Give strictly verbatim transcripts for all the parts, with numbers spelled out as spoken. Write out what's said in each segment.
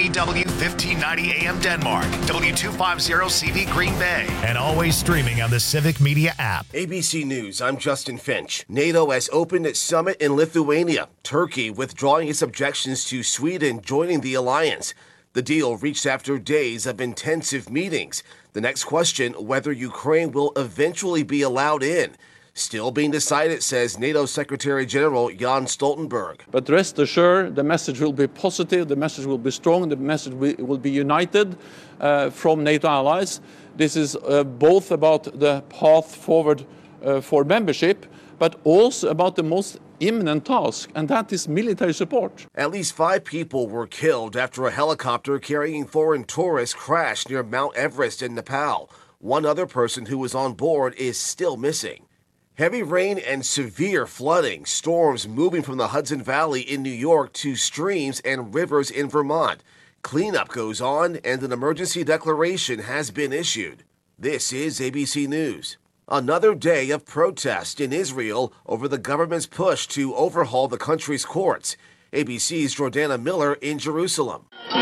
B W fifteen ninety A M Denmark, W two fifty C V Green Bay, and always streaming on the Civic Media app. A B C News, I'm Justin Finch. NATO has opened its summit in Lithuania, Turkey withdrawing its objections to Sweden joining the alliance. The deal reached after days of intensive meetings. The next question, whether Ukraine will eventually be allowed in. Still being decided, says NATO Secretary General Jens Stoltenberg. But rest assured, the message will be positive, the message will be strong, the message will be united uh, from NATO allies. This is uh, both about the path forward uh, for membership, but also about the most imminent task, and that is military support. At least five people were killed after a helicopter carrying foreign tourists crashed near Mount Everest in Nepal. One other person who was on board is still missing. Heavy rain and severe flooding, storms moving from the Hudson Valley in New York to streams and rivers in Vermont. Cleanup goes on and an emergency declaration has been issued. This is A B C News. Another day of protest in Israel over the government's push to overhaul the country's courts. A B C's Jordana Miller in Jerusalem.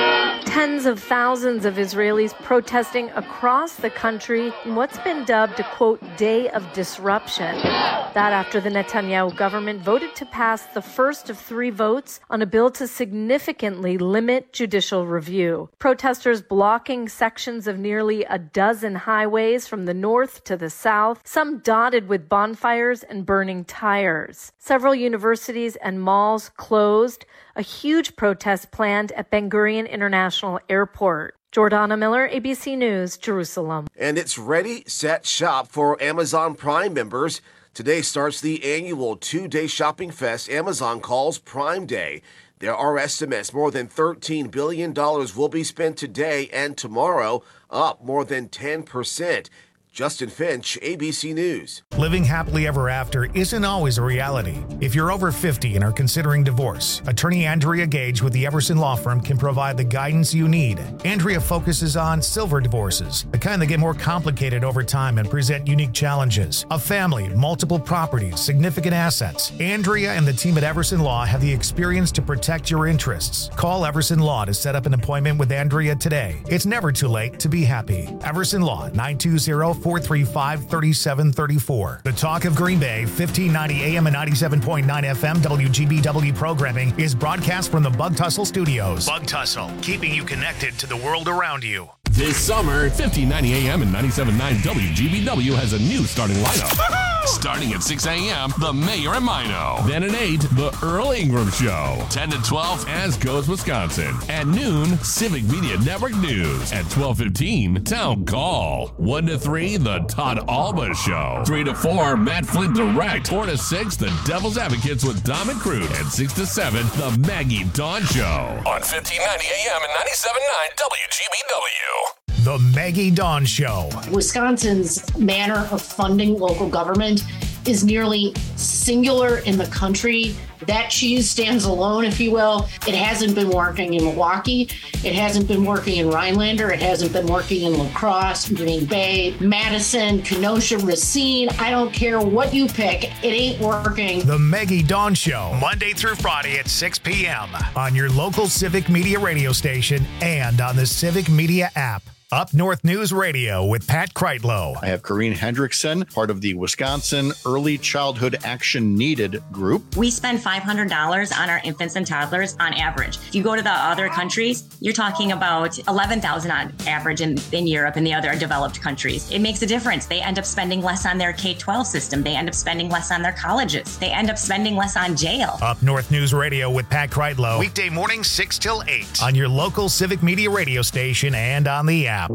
Tens of thousands of Israelis protesting across the country in what's been dubbed a, quote, day of disruption. That after the Netanyahu government voted to pass the first of three votes on a bill to significantly limit judicial review. Protesters blocking sections of nearly a dozen highways from the north to the south, some dotted with bonfires and burning tires. Several universities and malls closed. A huge protest planned at Ben Gurion International Airport. Jordana Miller, A B C News, Jerusalem. And it's ready, set, shop for Amazon Prime members. Today starts the annual two-day shopping fest Amazon calls Prime Day. There are estimates more than thirteen billion dollars will be spent today and tomorrow, up more than ten percent. Justin Finch, A B C News. Living happily ever after isn't always a reality. If you're over fifty and are considering divorce, attorney Andrea Gage with the Everson Law Firm can provide the guidance you need. Andrea focuses on silver divorces, the kind that get more complicated over time and present unique challenges. A family, multiple properties, significant assets. Andrea and the team at Everson Law have the experience to protect your interests. Call Everson Law to set up an appointment with Andrea today. It's never too late to be happy. Everson Law, nine two zero, four three five, three seven three four. The Talk of Green Bay, fifteen ninety A M and ninety-seven point nine F M W G B W programming is broadcast from the Bug Tussle Studios. Bug Tussle, keeping you connected to the world around you. This summer, fifteen ninety A M and ninety-seven point nine W G B W has a new starting lineup. Starting at six A M, The Mayor and Mino. Then at eight, The Earl Ingram Show. ten to twelve, As Goes Wisconsin. At noon, Civic Media Network News. At twelve fifteen, Town Call. one to three, The Todd Alba Show. three to four, Matt Flint Direct. four to six, The Devil's Advocates with Dom and Crude. And six to seven, The Maggie Dawn Show. On fifteen ninety A M and ninety-seven point nine W G B W. The Maggie Dawn Show. Wisconsin's manner of funding local government is nearly singular in the country. That cheese stands alone, if you will. It hasn't been working in Milwaukee. It hasn't been working in Rhinelander. It hasn't been working in La Crosse, Green Bay, Madison, Kenosha, Racine. I don't care what you pick. It ain't working. The Maggie Dawn Show, Monday through Friday at six P M on your local Civic Media radio station and on the Civic Media app. Up North News Radio with Pat Kreitlow. I have Corrine Hendrickson, part of the Wisconsin Early Childhood Action Needed group. We spend five hundred dollars on our infants and toddlers on average. If you go to the other countries, you're talking about eleven thousand dollars on average in, in Europe and the other developed countries. It makes a difference. They end up spending less on their K twelve system. They end up spending less on their colleges. They end up spending less on jail. Up North News Radio with Pat Kreitlow. Weekday mornings six till eight on your local Civic Media radio station and on the app.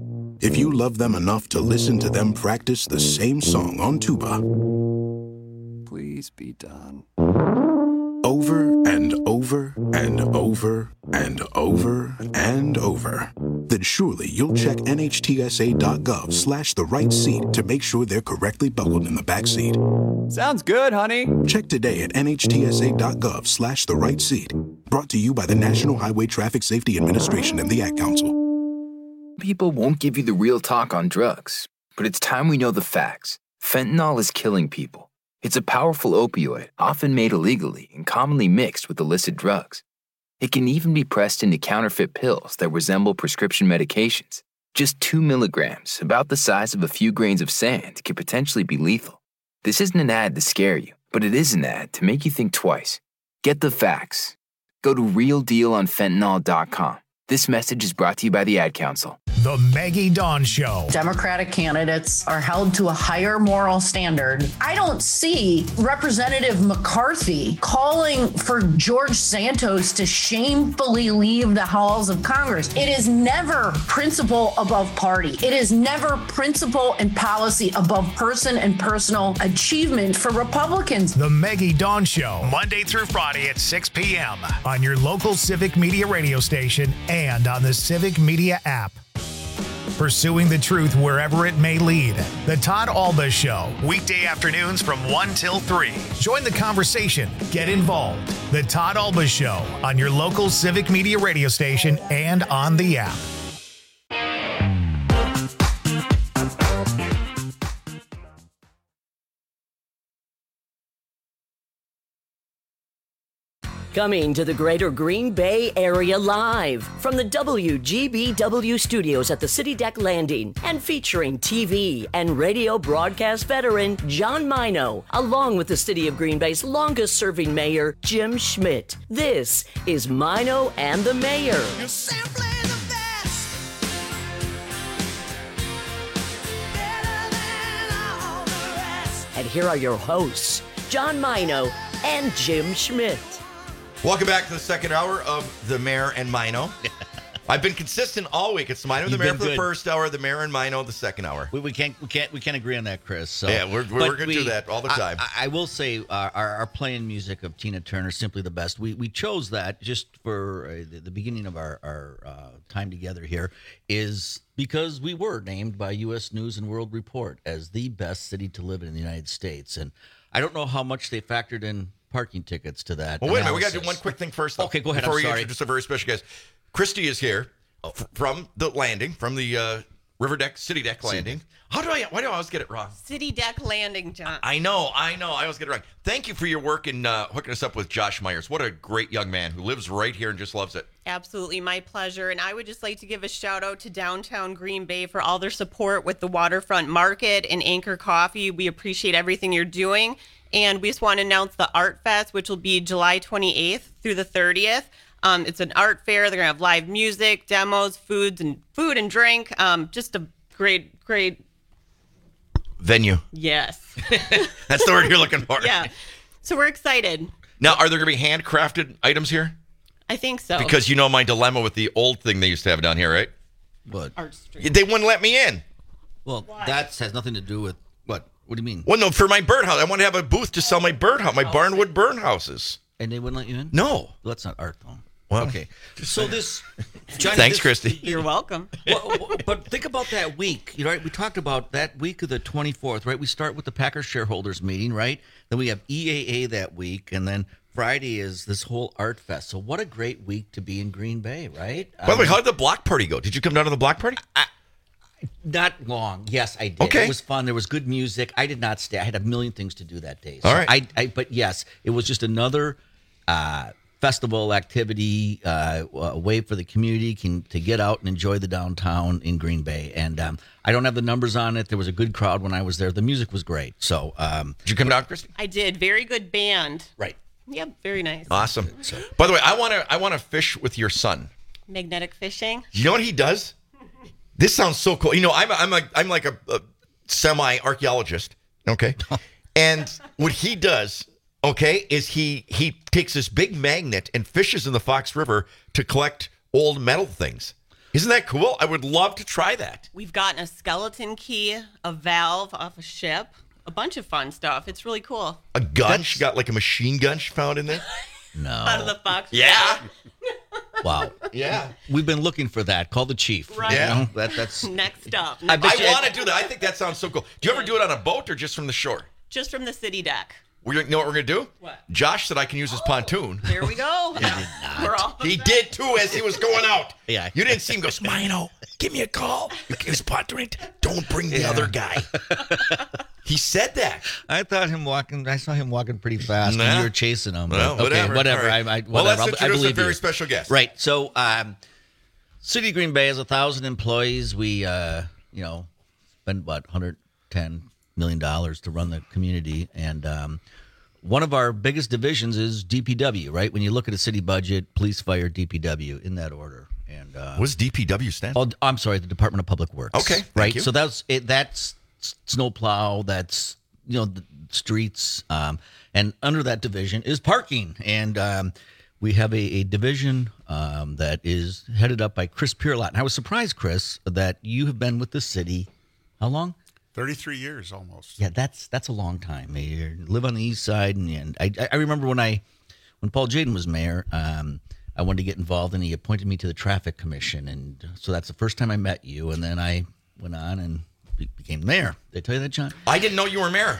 If you love them enough to listen to them practice the same song on tuba, please be done. Over and over and over and over and over, then surely you'll check N H T S A dot gov slash the right seat to make sure they're correctly buckled in the back seat. Sounds good, honey. Check today at N H T S A dot gov slash the right seat. Brought to you by the National Highway Traffic Safety Administration and the Ad Council. People won't give you the real talk on drugs, but it's time we know the facts. Fentanyl is killing people. It's a powerful opioid, often made illegally and commonly mixed with illicit drugs. It can even be pressed into counterfeit pills that resemble prescription medications. Just two milligrams, about the size of a few grains of sand, can potentially be lethal. This isn't an ad to scare you, but it is an ad to make you think twice. Get the facts. Go to real deal on fentanyl dot com. This message is brought to you by the Ad Council. The Maggie Dawn Show. Democratic candidates are held to a higher moral standard. I don't see Representative McCarthy calling for George Santos to shamefully leave the halls of Congress. It is never principle above party. It is never principle and policy above person and personal achievement for Republicans. The Maggie Dawn Show, Monday through Friday at six p.m. on your local Civic Media radio station and on the Civic Media app. Pursuing the truth wherever it may lead. The Todd Alba Show, weekday afternoons from one till three. Join the conversation. Get involved. The Todd Alba Show on your local Civic Media radio station and on the app. Coming to the greater Green Bay area live from the W G B W studios at the City Deck Landing and featuring T V and radio broadcast veteran John Mino, along with the City of Green Bay's longest serving mayor, Jim Schmidt. This is Mino and the Mayor. You're simply the best. Better than all the rest. And here are your hosts, John Mino and Jim Schmidt. Welcome back to the second hour of The Mayor and Mino. I've been consistent all week. It's Mino, the You've Mayor been for the good. first hour, the Mayor and Mino the second hour. We, we can't we can't we can't agree on that, Chris. So. Yeah, we're we're, But we're going to we- do that all the time. I, I will say uh, our our playing music of Tina Turner, Simply the Best. We we chose that just for uh, the, the beginning of our our uh, time together here, is because we were named by U S News and World Report as the best city to live in in the United States, and I don't know how much they factored in parking tickets to that. well, wait a minute. We got analysis. to do one quick thing first, though. Okay, go ahead. Before I'm we sorry. introduce a very special guest. Christy is here f- from the landing, from the uh, River Deck, City Deck Landing. How do I, why do I always get it wrong? City Deck Landing, John. I know, I know. I always get it wrong. Thank you for your work in uh, hooking us up with Josh Myers. What a great young man who lives right here and just loves it. Absolutely, my pleasure. And I would just like to give a shout out to downtown Green Bay for all their support with the Waterfront Market and Anchor Coffee. We appreciate everything you're doing. And we just want to announce the Art Fest, which will be July twenty-eighth through the thirtieth. Um, it's an art fair. They're going to have live music, demos, foods, and food and drink. Um, just a great, great Venue. yes. That's the word you're looking for. Yeah. So we're excited. Now, are there going to be handcrafted items here? I think so. Because you know my dilemma with the old thing they used to have down here, right? What? Art Street. They wouldn't let me in. Well, that has nothing to do with what? What do you mean? Well, no, for my birdhouse. I want to have a booth to sell my birdhouse, my barnwood birdhouses. And they wouldn't let you in? No. Well, that's not art, though. Well, okay. So this. Johnny, Thanks, this- Christy. You're welcome. well, but think about that week. You know, right? We talked about that week of the twenty-fourth, right? We start with the Packers shareholders meeting, right? Then we have E A A that week, and then Friday is this whole art fest. So what a great week to be in Green Bay, right? By the way, Um, how did the block party go? Did you come down to the block party? I, not long. Yes, I did. Okay. It was fun. There was good music. I did not stay. I had a million things to do that day. All right. I, I, but yes, it was just another uh, festival activity, uh, a way for the community can, to get out and enjoy the downtown in Green Bay. And um, I don't have the numbers on it. There was a good crowd when I was there. The music was great. So, um, did you come down, Christy? I did. Very good band. Right. Yep, very nice. Awesome. By the way, I want to I want to fish with your son. Magnetic fishing. You know what he does? This sounds so cool. You know, I'm I'm like I'm like a, a semi archaeologist. Okay, and what he does, okay, is he he takes this big magnet and fishes in the Fox River to collect old metal things. Isn't that cool? I would love to try that. We've gotten a skeleton key, a valve off a ship, a bunch of fun stuff. It's really cool. A gun? She got like a machine gun she found in there. No. Out of the Fox. Yeah. Wow. Yeah. We've been looking for that. Call the chief. Right. You Yeah. know, that, that's Next up. I bet I you- want to do that. I think that sounds so cool. Do you ever do it on a boat or just from the shore? Just from the city deck. We you know what we're gonna do? What? Josh said I can use his pontoon. There we go. We're all He did too as he was going out. Yeah. You didn't see him go, Mino, give me a call. You can use pontoon. Don't bring the Yeah. other guy. He said that. I thought him walking. I saw him walking pretty fast Nah. when you were chasing him. Well, okay, whatever. whatever. All right. I, I, Well, whatever. let's I'll- I introduce a believe very you. special guest. Right. So, um, City of Green Bay has a thousand employees. We, uh, you know, spend what one hundred ten million dollars to run the community, and um, one of our biggest divisions is D P W. Right. When you look at a city budget, police, fire, D P W, in that order. And uh, What's D P W stand? Oh, I'm sorry, the Department of Public Works. Okay, thank right. you. So that's it. That's snowplow. That's you know the streets. Um, and under that division is parking. And um, we have a, a division um, that is headed up by Chris Pierlot. And I was surprised, Chris, that you have been with the city. How long? thirty-three years almost. Yeah, that's that's a long time. You live on the east side, and, and I I remember when I when Paul Jaden was mayor. Um, I wanted to get involved, and he appointed me to the traffic commission, and so that's the first time I met you. And then I went on and be- became mayor. Did I tell you that, John? I didn't know you were mayor.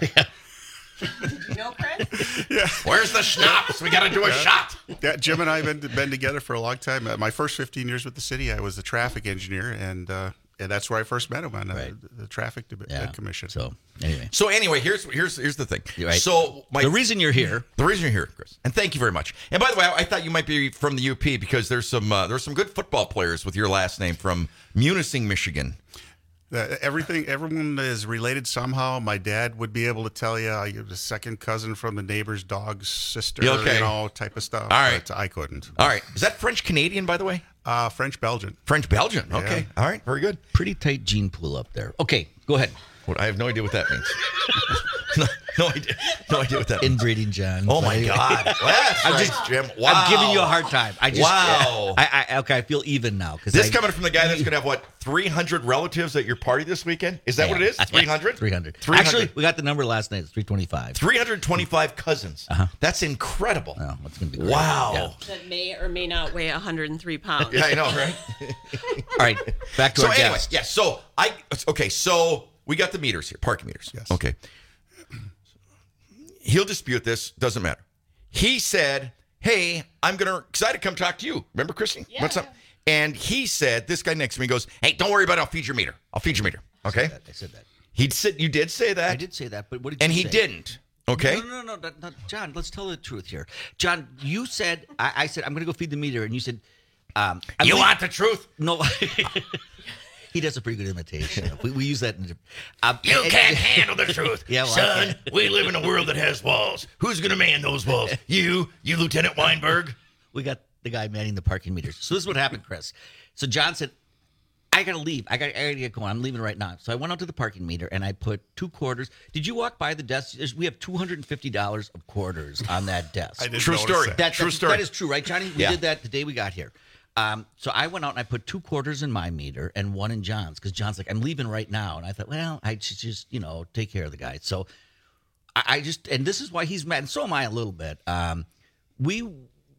You know, Chris? Yeah. Where's the schnapps? We got to do a Yeah. shot. Yeah, Jim and I have been, been together for a long time. Uh, my first fifteen years with the city, I was the traffic engineer, and uh, and that's where I first met him on uh, the traffic deb- Yeah. uh, commission. So anyway, So anyway, here's here's here's the thing. You're right. So my, the reason you're here, the reason you're here, Chris, and thank you very much. And by the way, I, I thought you might be from the U P because there's some uh, there's some good football players with your last name from Munising, Michigan. Uh, everything, everyone is related somehow. My dad would be able to tell you. I was a second cousin from the neighbor's dog's sister, Yeah, okay. you know, type of stuff. All right. But I couldn't. All right, is that French Canadian, by the way? Uh, French Belgian. French Belgian. Okay. Yeah. All right. Very good. pretty tight gene pool up there. Okay, go ahead. What, I have no idea what that means. no, no idea. No idea what that means. Inbreeding, John. Oh my God. Well, that's I'm right, just, Jim. Wow. I'm giving you a hard time. I just, Wow. I, I, okay, I feel even now because This coming from the guy that's going to have, what, three hundred relatives at your party this weekend? Is that what it is? three hundred? three hundred. three hundred. Actually, we got the number last night. It's three twenty-five. three hundred twenty-five cousins. Uh-huh. That's incredible. Oh, that's going to be great. Wow. Yeah. That may or may not weigh one hundred three pounds. Yeah, I know, right? All right, back to so our anyway, guest. yeah, so I, okay, so we got the meters here, parking meters. Yes. Okay. He'll dispute this, doesn't matter. He said, hey, I'm going to, because I had to come talk to you. Remember, Christy? Yeah. What's up? And he said, this guy next to me goes, hey, don't worry about it. I'll feed your meter. I'll feed your meter. Okay? I said that. I said that. He said, you did say that? I did say that, but what did you And say? he didn't. Okay? No, no, no, no, no, John, let's tell the truth here. John, you said, I, I said, I'm going to go feed the meter, and you said, um, I'm You leaving- want the truth? No. He does a pretty good imitation. We, we use that. In, um, You and- can't handle the truth. Yeah, well, I Son, can't. we live in a world that has walls. Who's going to man those walls? You, you Lieutenant Weinberg. We got the guy manning the parking meters. So this is what happened, Chris. So John said, I got to leave. I got to get going. I'm leaving right now. So I went out to the parking meter and I put two quarters. Did you walk by the desk? There's- We have two hundred fifty dollars of quarters on that desk. I didn't True notice story. that. That, True that- story. That is true, right, Johnny? We Yeah. did that the day we got here. Um, so I went out and I put two quarters in my meter and one in John's because John's like, I'm leaving right now. And I thought, well, I should just, you know, take care of the guy. So I, I just, and this is why he's mad. And so am I a little bit. Um, we,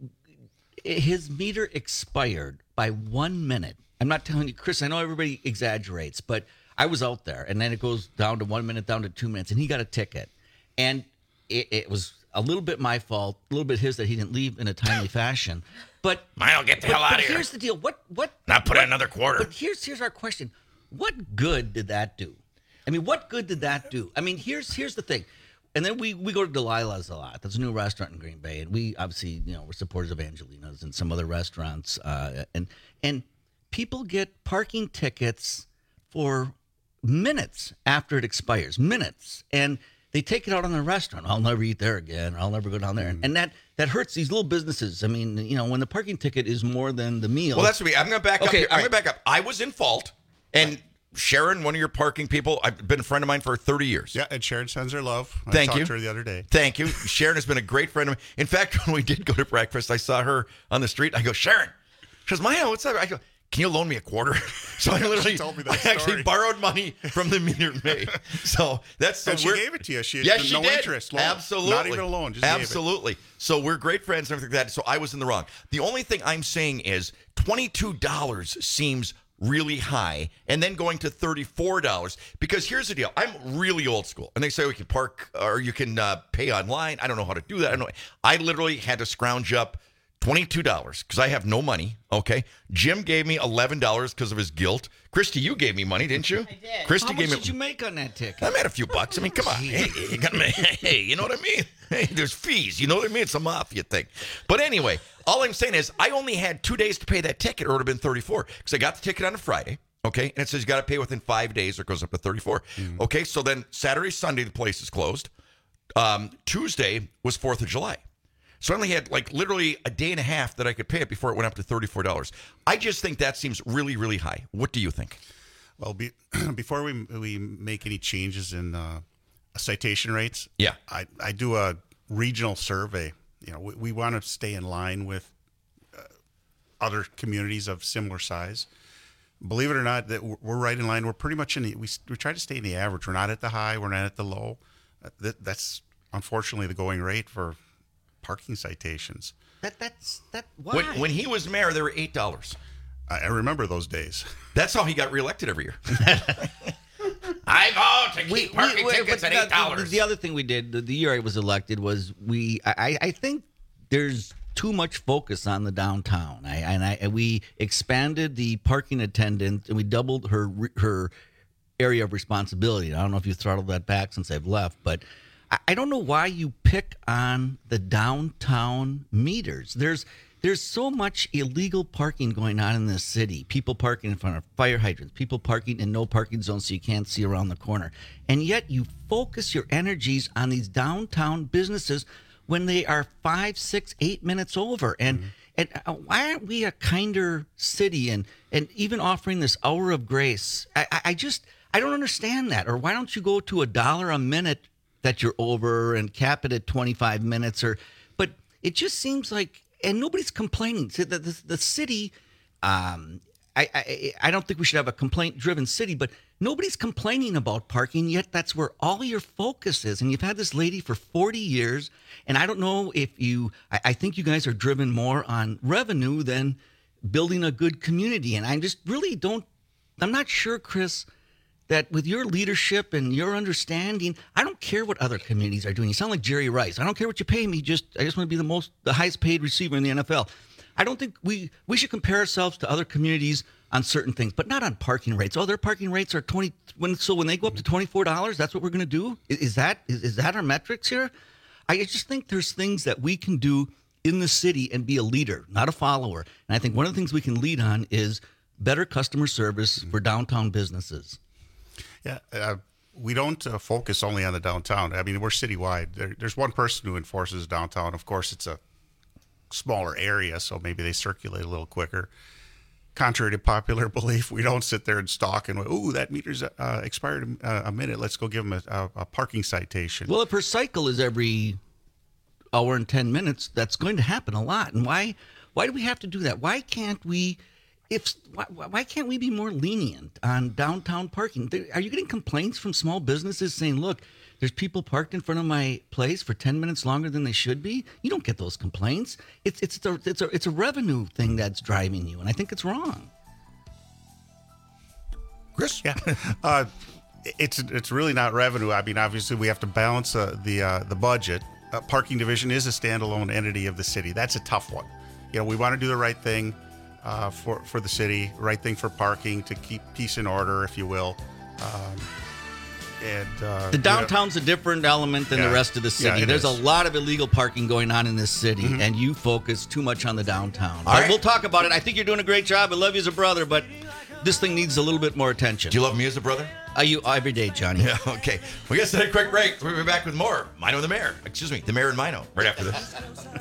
his meter expired by one minute. I'm not telling you, Chris, I know everybody exaggerates, but I was out there and then it goes down to one minute, down to two minutes, and he got a ticket. And it, it was a little bit my fault, a little bit his that he didn't leave in a timely fashion. But I'll get the but, hell out but of here. Here's the deal. What what Not put what, in another quarter. But here's here's our question. What good did that do? I mean, what good did that do? I mean, here's here's the thing. And then we, we go to Delilah's a lot. That's a new restaurant in Green Bay, and we obviously, you know, we're supporters of Angelina's and some other restaurants. Uh, and and people get parking tickets for minutes after it expires, minutes, and they take it out on the restaurant. I'll never eat there again. Or I'll never go down there, and, and that that hurts these little businesses. I mean, you know, when the parking ticket is more than the meal. Well, that's me. I'm going to back up Okay, here. all I'm going right. to back up. I was in fault, and Sharon, one of your parking people, I've been a friend of mine for thirty years. Yeah, and Sharon sends her love. I Thank talked you. to her the other day. Thank you. Sharon has been a great friend of mine. In fact, when we did go to breakfast, I saw her on the street. I go, Sharon. She goes, Maya, what's up? I go, can you loan me a quarter? So I literally, She told me that I actually story. borrowed money from the meter maid. So that's so And she we're- gave it to you. She yes, she no did. interest. Loan. Absolutely, Not even a loan. Just gave it. absolutely. So we're great friends and everything like that. So I was in the wrong. The only thing I'm saying is twenty-two dollars seems really high, and then going to thirty-four dollars, because here's the deal. I'm really old school, and they say we can park or you can uh, pay online. I don't know how to do that. I don't know. I literally had to scrounge up twenty-two dollars because I have no money. Okay. Jim gave me eleven dollars because of his guilt. Christy, you gave me money, didn't you? I did. Christy How gave much me. did you make on that ticket? I made a few bucks. I mean, come on. Hey, you gotta make, hey, you know what I mean? Hey, there's fees. You know what I mean? It's a mafia thing. But anyway, all I'm saying is I only had two days to pay that ticket, or it would have been thirty-four because I got the ticket on a Friday. Okay. And it says you got to pay within five days or it goes up to thirty-four. Mm. Okay. So then Saturday, Sunday, the place is closed. Um, Tuesday was fourth of July. So I only had like literally a day and a half that I could pay it before it went up to thirty-four dollars. I just think that seems really, really high. What do you think? Well, be, before we we make any changes in uh, citation rates, yeah, I, I do a regional survey. You know, we, we want to stay in line with uh, other communities of similar size. Believe it or not, that we're right in line. We're pretty much in the, we we try to stay in the average. We're not at the high. We're not at the low. Uh, that, that's unfortunately the going rate for parking citations. That that's that. Why? When, when he was mayor, there were eight dollars. I, I remember those days. That's how he got reelected every year. I vote to keep We- parking we- tickets but at eight the- dollars. The other thing we did the, the year I was elected was we. I, I think there's too much focus on the downtown. I and I and we expanded the parking attendant and we doubled her her area of responsibility. I don't know if you throttled that back since I've left, but I, I don't know why you pick on the downtown meters. There's There's so much illegal parking going on in this city. People parking in front of fire hydrants, people parking in no parking zones so you can't see around the corner. And yet you focus your energies on these downtown businesses when they are five, six, eight minutes over. And, mm-hmm. and uh, why aren't we a kinder city and, and even offering this hour of grace? I, I, I just, I don't understand that. Or why don't you go to a dollar a minute that you're over and cap it at twenty-five minutes? Or, but it just seems like, and nobody's complaining. The, the, the city, um, I, I I don't think we should have a complaint-driven city, but nobody's complaining about parking, yet that's where all your focus is. And you've had this lady for forty years, and I don't know if you, I, I think you guys are driven more on revenue than building a good community. And I just really don't, I'm not sure, Chris, that with your leadership and your understanding, I don't care what other communities are doing. You sound like Jerry Rice. I don't care what you pay me. Just I just want to be the most, the highest paid receiver in the N F L. I don't think we we should compare ourselves to other communities on certain things, but not on parking rates. Oh, their parking rates are twenty. When so when they go up to twenty-four dollars, that's what we're going to do. Is, is that is, is that our metrics here? I just think there's things that we can do in the city and be a leader, not a follower. And I think one of the things we can lead on is better customer service for downtown businesses. Yeah, uh, we don't uh, focus only on the downtown. I mean, we're citywide. There, there's one person who enforces downtown. Of course, it's a smaller area, so maybe they circulate a little quicker. Contrary to popular belief, we don't sit there and stalk and, ooh, that meter's uh, expired a, a minute. Let's go give them a, a, a parking citation. Well, if her cycle is every hour and ten minutes, that's going to happen a lot. And why? Why do we have to do that? Why can't we? If why, why can't we be more lenient on downtown parking? Are you getting complaints from small businesses saying, look, there's people parked in front of my place for ten minutes longer than they should be? You don't get those complaints. It's it's a, it's a, it's a revenue thing that's driving you, and I think it's wrong. Chris? Yeah. uh, it's it's really not revenue. I mean, obviously, we have to balance uh, the uh, the budget. Uh, parking division is a standalone entity of the city. That's a tough one. You know, we want to do the right thing. Uh, for, for the city, right thing for parking, to keep peace and order, if you will. Um, and uh, The downtown's you know, a different element than yeah, the rest of the city. yeah, it There's is. a lot of illegal parking going on in this city, Mhm. and you focus too much on the downtown. All But right. we'll talk about it. I think you're doing a great job. I love you as a brother, but this thing needs a little bit more attention. Do you love me as a brother? Uh, you every day, Johnny. Yeah, okay. We got to take a quick break. We'll be back with more Mino the Mayor. Excuse me, the Mayor and Mino, right after this.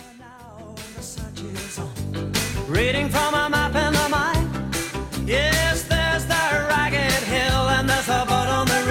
Reading from a map in the mind. Yes, there's the ragged hill and there's a boat on the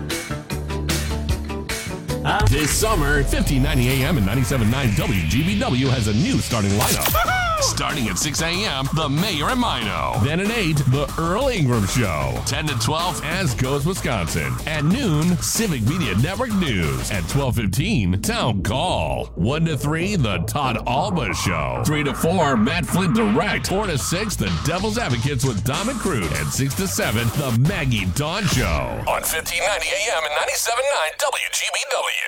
river. Um, This summer, fifteen ninety A M and ninety-seven point nine W G B W has a new starting lineup. Starting at six A M, The Mayor and Mino. Then at eight, The Earl Ingram Show. ten to twelve, As Goes Wisconsin. At noon, Civic Media Network News. At twelve fifteen, Town Call. one to three, The Todd Alba Show. three to four, Matt Flint Direct. four to six, The Devil's Advocates with Dom and Cruz. And six to seven, The Maggie Dawn Show. On fifteen ninety A M and ninety-seven point nine W G B W.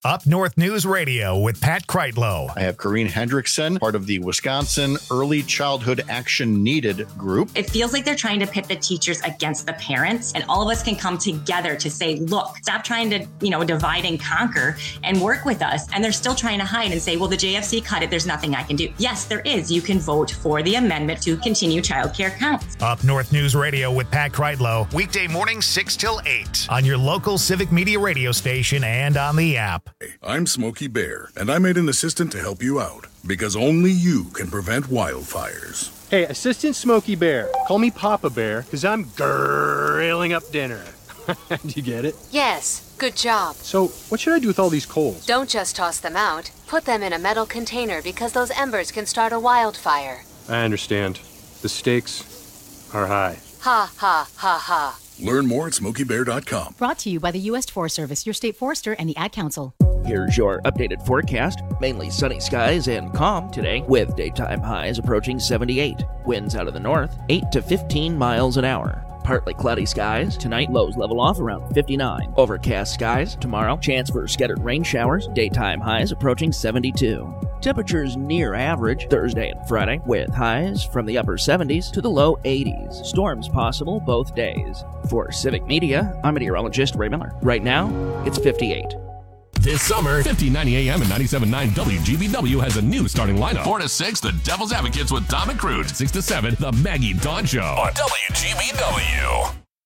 Up North News Radio with Pat Kreitlow. I have Corrine Hendrickson, part of the Wisconsin Early Childhood Action Needed group. It feels like they're trying to pit the teachers against the parents, and all of us can come together to say, look, stop trying to, you know, divide and conquer and work with us. And they're still trying to hide and say, well, the J F C cut it. There's nothing I can do. Yes, there is. You can vote for the amendment to continue childcare counts. Up North News Radio with Pat Kreitlow, weekday morning six till eight on your local Civic Media radio station and on the app. I'm Smokey Bear, and I made an assistant to help you out, because only you can prevent wildfires. Hey, Assistant Smokey Bear, call me Papa Bear, because I'm grilling up dinner. Do you get it? Yes, good job. So, what should I do with all these coals? Don't just toss them out. Put them in a metal container, because those embers can start a wildfire. I understand. The stakes are high. Ha, ha, ha, ha. Learn more at smokey bear dot com. Brought to you by the U S Forest Service, your state forester, and the Ad Council. Here's your updated forecast. Mainly sunny skies and calm today, with daytime highs approaching seventy-eight. Winds out of the north, eight to fifteen miles an hour. Partly cloudy skies. Tonight, lows level off around fifty-nine. Overcast skies. Tomorrow, chance for scattered rain showers. Daytime highs approaching seventy-two. Temperatures near average Thursday and Friday, with highs from the upper seventies to the low eighties. Storms possible both days. For Civic Media, I'm meteorologist Ray Miller. Right now, it's fifty-eight. This summer, fifteen ninety A M and ninety-seven point nine W G B W has a new starting lineup. four to six, The Devil's Advocates with Dom and Crude. six to seven, The Maggie Dawn Show on W G B W.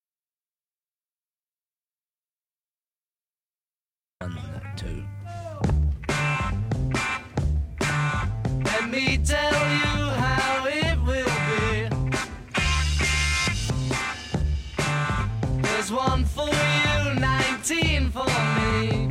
Let me tell you how it will be. There's one for you, nineteen for me.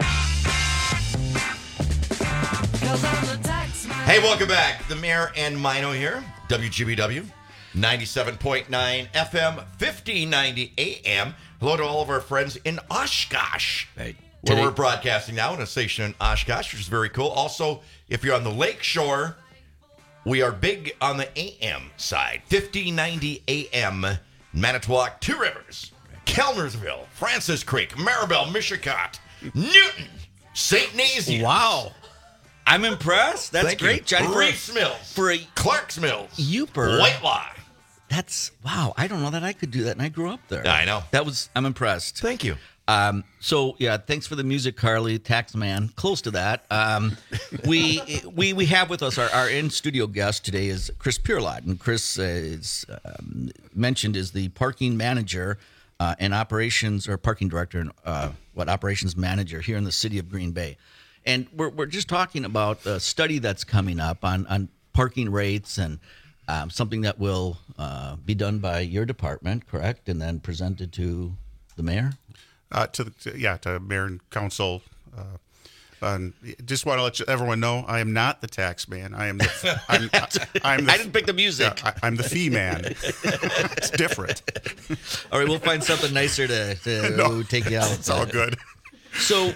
Hey, welcome back. The Mayor and Mino here. W G B W, ninety-seven point nine F M, fifteen ninety A M. Hello to all of our friends in Oshkosh, hey, where we're broadcasting now in a station in Oshkosh, which is very cool. Also, if you're on the Lake Shore, we are big on the A M side. fifteen ninety A M, Manitowoc, Two Rivers, Kellnersville, Francis Creek, Maribel, Mishicot, Newton, Saint Nazianz. Wow. I'm impressed. That's Thank great, you. Johnny. Reese Mills, for a Clarks Mills, Youper, Whitelaw. That's wow. I don't know that I could do that, and I grew up there. I know. That was. I'm impressed. Thank you. Um, so yeah, thanks for the music, Carly. Taxman, close to that. Um, we we we have with us our, our in studio guest today is Chris Pierlot, and Chris uh, is um, mentioned as the parking manager uh, and operations or parking director and uh, what operations manager here in the city of Green Bay. And we're we're just talking about a study that's coming up on, on parking rates and um, something that will uh, be done by your department, correct? And then presented to the mayor? Uh, to, the, to yeah, to mayor and council. Uh, and just want to let you, everyone know, I am not the tax man. I am the. I'm, I'm the I didn't pick the music. Yeah, I, I'm the fee man. It's different. All right, we'll find something nicer to, to No, take you out. it's all good. So,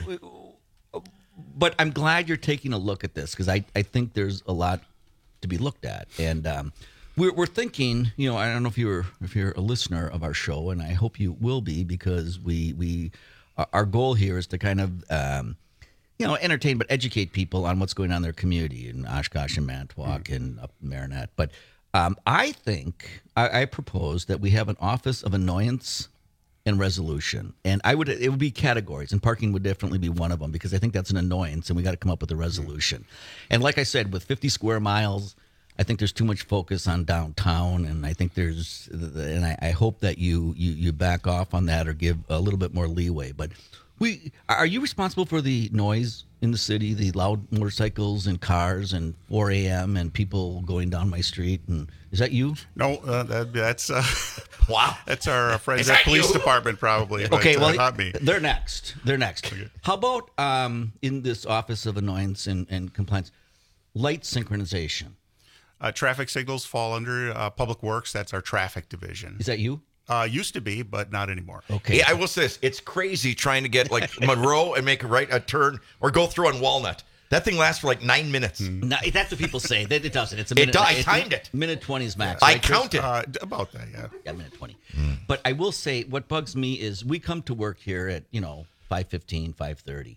but I'm glad you're taking a look at this because I, I think there's a lot to be looked at, and um, we're we're thinking. You know, I don't know if you're if you're a listener of our show, and I hope you will be because we we our goal here is to kind of um, you know entertain but educate people on what's going on in their community in Oshkosh and Manitowoc mm. and up Marinette. But um, I think I, I propose that we have an office of annoyance and resolution, and I would it would be categories, and parking would definitely be one of them because I think that's an annoyance, and we got to come up with a resolution. And like I said, with fifty square miles, I think there's too much focus on downtown, and I think there's, and I, I hope that you, you you back off on that or give a little bit more leeway. But we are you responsible for the noise in the city, the loud motorcycles and cars and four a.m. and people going down my street? And is that you? No, uh, that, that's uh, wow. That's our uh, friends at police you? department, probably. But, okay, well, uh, not me. They're next. They're next. Okay. How about um, in this office of annoyance and, and compliance, light synchronization? Uh, traffic signals fall under uh, Public Works. That's our traffic division. Is that you? Uh, used to be, but not anymore. Okay. Yeah, I will say this. It's crazy trying to get like Monroe and make a right a turn or go through on Walnut. That thing lasts for like nine minutes. Mm. No, that's what people say. It doesn't. It's a minute. It, I it's timed it. Minute twenty is max. I right, counted. Uh, about that, yeah. Yeah, minute twenty. Mm. But I will say what bugs me is we come to work here at, you know, five fifteen, five thirty.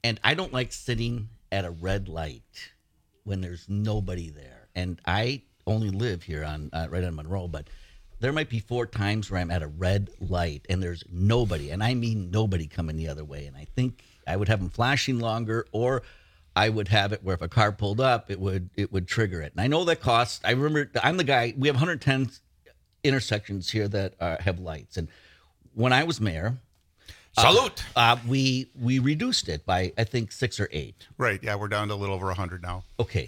And I don't like sitting at a red light when there's nobody there. And I only live here on uh, right on Monroe, but there might be four times where I'm at a red light and there's nobody, and I mean nobody coming the other way. And I think I would have them flashing longer, or I would have it where if a car pulled up, it would it would trigger it. And I know that costs. I remember I'm the guy. We have one hundred ten intersections here that uh, have lights, and when I was mayor, salute, uh, uh, we we reduced it by I think six or eight. Right. Yeah, we're down to a little over one hundred now. Okay.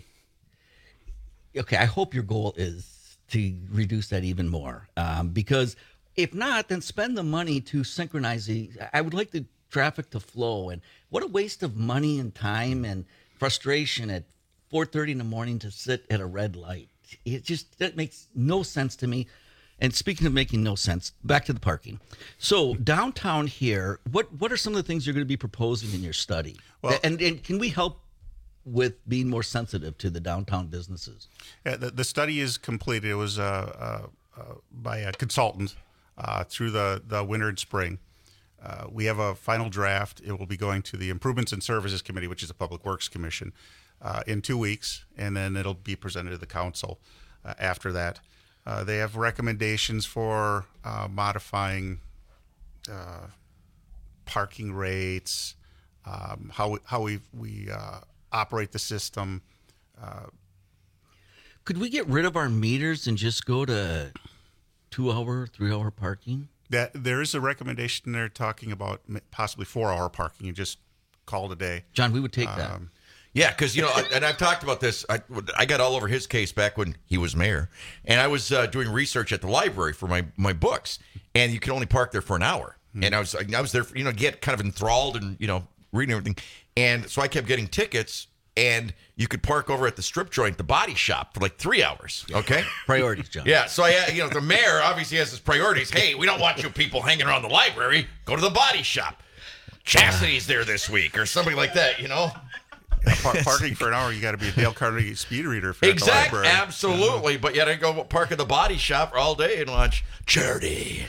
Okay. I hope your goal is to reduce that even more, um, because if not, then spend the money to synchronize the. I would like the traffic to flow, and what a waste of money and time and frustration at four thirty in the morning to sit at a red light. It just that makes no sense to me. And speaking of making no sense, back to the parking. So downtown here, what what are some of the things you're going to be proposing in your study? Well, and and can we help with being more sensitive to the downtown businesses? Yeah, the, the study is completed. It was uh, uh, uh, by a consultant uh, through the, the winter and spring. Uh, we have a final draft. It will be going to the Improvements and Services Committee, which is a Public Works Commission, uh, in two weeks, and then it'll be presented to the council uh, after that. Uh, they have recommendations for uh, modifying uh, parking rates, um, how we, how we we uh, operate the system. Uh, Could we get rid of our meters and just go to two-hour, three-hour parking? That there is a recommendation there talking about possibly four-hour parking. You just call it a day. John, we would take um, that. Yeah, because, you know, and I've talked about this. I, I got all over his case back when he was mayor. And I was uh, doing research at the library for my, my books. And you can only park there for an hour. Mm-hmm. And I was I was there, you know, get kind of enthralled and, you know, reading everything. And so I kept getting tickets. And you could park over at the strip joint, the Body Shop, for like three hours. Okay, priorities, John. Yeah, so I, you know, the mayor obviously has his priorities. Hey, we don't want you people hanging around the library. Go to the Body Shop. Chastity's there this week, or something like that. You know, yeah, par- parking for an hour, you got to be a Dale Carnegie speed reader for exactly, the library. Absolutely. But yet I go park at the Body Shop all day and watch Charity.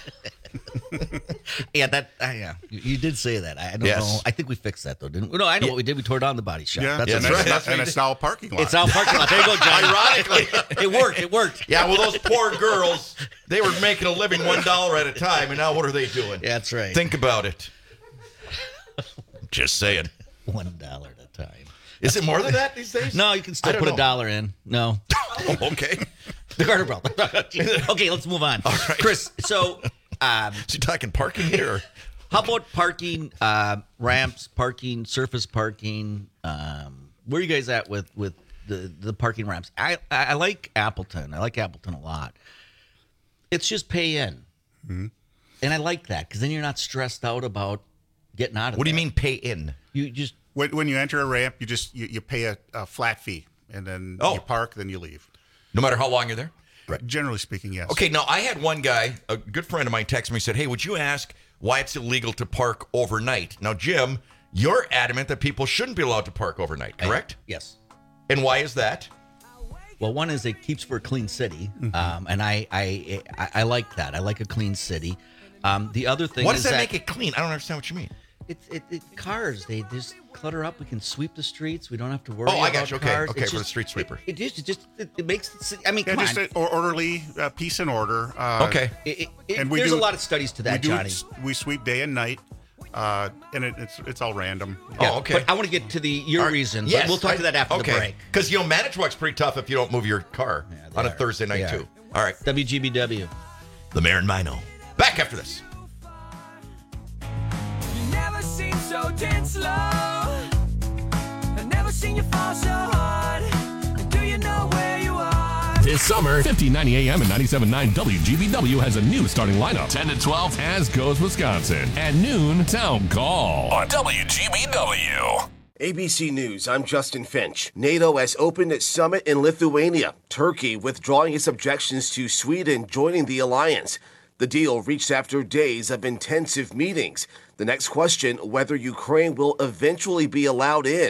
yeah, that uh, yeah, you, you did say that. I don't yes. know. I think we fixed that though, didn't we? No, I know yeah. what we did. We tore down the Body Shop. Yeah, that's yeah, and, right. it's, That's and it's now a parking lot. It's now a parking lot. There you go, John. Ironically, it worked. It worked. Yeah, well, those poor girls, they were making a living one dollar at a time, and now what are they doing? Yeah, that's right. Think about it. Just saying. One dollar at a time. Is it more than that these days? No, you can still put know. a dollar in. No. Oh, okay. The Carter Belt. Okay, let's move on. All right. Chris, so... Um, Is he talking parking here? How about parking, uh, ramps, parking, surface parking? Um, where are you guys at with, with the, the parking ramps? I, I like Appleton. I like Appleton a lot. It's just pay in. Mm-hmm. And I like that because then you're not stressed out about getting out of it. What do you mean pay in? You just when, when you enter a ramp, you just you, you pay a, a flat fee, and then oh. you park, then you leave. No matter how long you're there? Right. Generally speaking, yes. Okay, now I had one guy, a good friend of mine, text me and said, hey, would you ask why it's illegal to park overnight? Now, Jim, you're adamant that people shouldn't be allowed to park overnight, correct? I, yes. And why is that? Well, one is it keeps for a clean city, mm-hmm. um, and I, I I I like that. I like a clean city. Um, the other thing What is does that, that make it clean? I don't understand what you mean. It's it, it cars. They just clutter up. We can sweep the streets. We don't have to worry. Oh, I about got you. Okay, cars. okay, It's for just, the street sweeper. It, it just, it just it, it makes the city. I mean, yeah, come just on. an orderly, uh, peace and order. Uh, okay. It, it, it, and we there's do, a lot of studies to that, we do, Johnny. We sweep day and night, uh, and it, it's it's all random. Yeah, oh, okay. But I want to get to the your right. reasons. Yes, we'll talk I, to that after okay. the break. Because you know, Manitowoc's pretty tough if you don't move your car yeah, on a are. Thursday night They too. Are. All right. W G B W. The Mayor and Mino. Back after this. Never seen so dead slow. I've never seen you fall so hard. Do you know where you are? This summer, fifteen ninety A M and ninety-seven point nine W G B W has a new starting lineup. ten to twelve, As Goes Wisconsin. At noon, Town Call on W G B W. A B C News, I'm Justin Finch. NATO has opened its summit in Lithuania, Turkey withdrawing its objections to Sweden joining the alliance. The deal reached after days of intensive meetings. The next question, whether Ukraine will eventually be allowed in.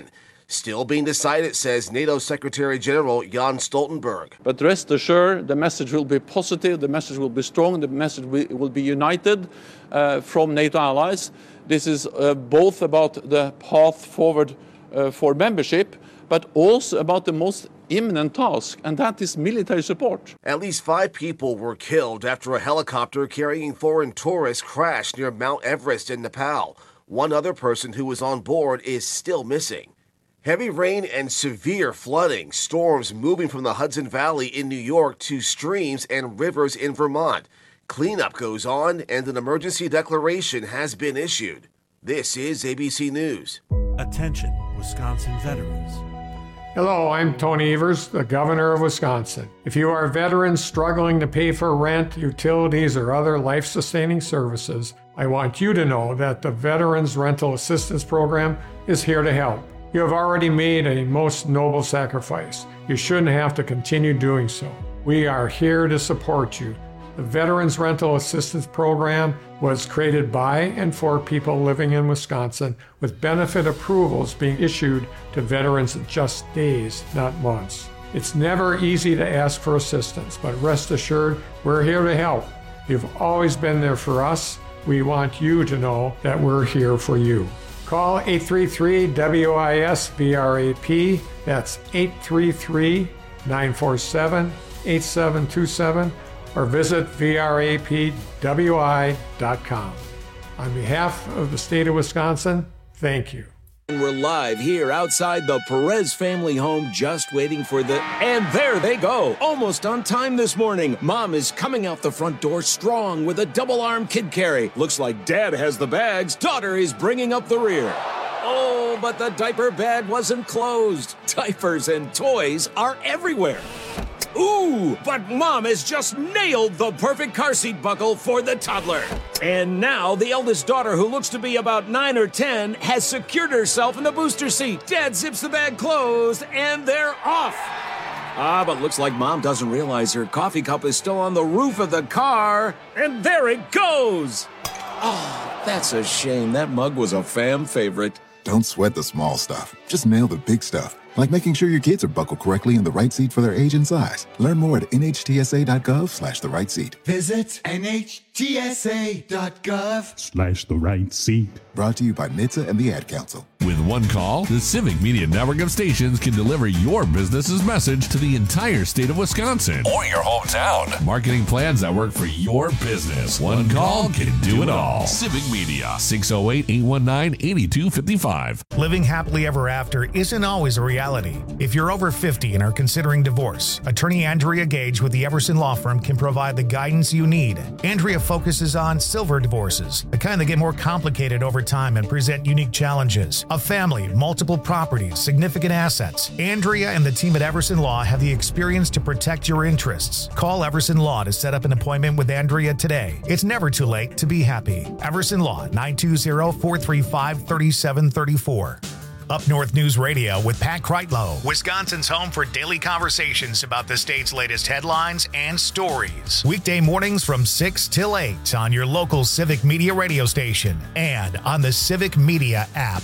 Still being decided, says NATO Secretary General Jens Stoltenberg. But rest assured, the message will be positive, the message will be strong, the message will be united uh, from NATO allies. This is uh, both about the path forward uh, for membership, but also about the most imminent task, and that is military support. At least five people were killed after a helicopter carrying foreign tourists crashed near Mount Everest in Nepal. One other person who was on board is still missing. Heavy rain and severe flooding, storms moving from the Hudson Valley in New York to streams and rivers in Vermont. Cleanup goes on, and an emergency declaration has been issued. This is A B C News. Attention, Wisconsin veterans. Hello, I'm Tony Evers, the Governor of Wisconsin. If you are veterans struggling to pay for rent, utilities, or other life-sustaining services, I want you to know that the Veterans Rental Assistance Program is here to help. You have already made a most noble sacrifice. You shouldn't have to continue doing so. We are here to support you. The Veterans Rental Assistance Program was created by and for people living in Wisconsin, with benefit approvals being issued to veterans in just days, not months. It's never easy to ask for assistance, but rest assured, we're here to help. You've always been there for us. We want you to know that we're here for you. Call eight three three W I S V R A P. That's eight three three, nine four seven, eight seven two seven. or visit V R A P W I dot com. On behalf of the state of Wisconsin, thank you. We're live here outside the Perez family home, just waiting for the... And there they go, almost on time this morning. Mom is coming out the front door strong with a double-arm kid carry. Looks like Dad has the bags. Daughter is bringing up the rear. Oh, but the diaper bag wasn't closed. Diapers and toys are everywhere. Ooh, but Mom has just nailed the perfect car seat buckle for the toddler. And now the eldest daughter, who looks to be about nine or ten, has secured herself in the booster seat. Dad zips the bag closed, and they're off. Ah, but looks like Mom doesn't realize her coffee cup is still on the roof of the car. And there it goes. Oh, that's a shame. That mug was a fam favorite. Don't sweat the small stuff. Just nail the big stuff. Like making sure your kids are buckled correctly in the right seat for their age and size. Learn more at N H T S A dot gov slash the right seat. Visit N H T S A dot gov slash the right seat. Brought to you by N H T S A and the Ad Council. With one call, the Civic Media network of stations can deliver your business's message to the entire state of Wisconsin or your hometown. Marketing plans that work for your business. One call can do it all. Civic Media, six oh eight, eight one nine, eight two five five. Living happily ever after isn't always a reality. If you're over fifty and are considering divorce, attorney Andrea Gage with the Everson Law Firm can provide the guidance you need. Andrea focuses on silver divorces, the kind that get more complicated over time and present unique challenges. A family, multiple properties, significant assets. Andrea and the team at Everson Law have the experience to protect your interests. Call Everson Law to set up an appointment with Andrea today. It's never too late to be happy. Everson Law, nine two zero, four three five, three seven three four. Up North News Radio with Pat Kreitlow, Wisconsin's home for daily conversations about the state's latest headlines and stories. Weekday mornings from six till eight on your local Civic Media radio station and on the Civic Media app.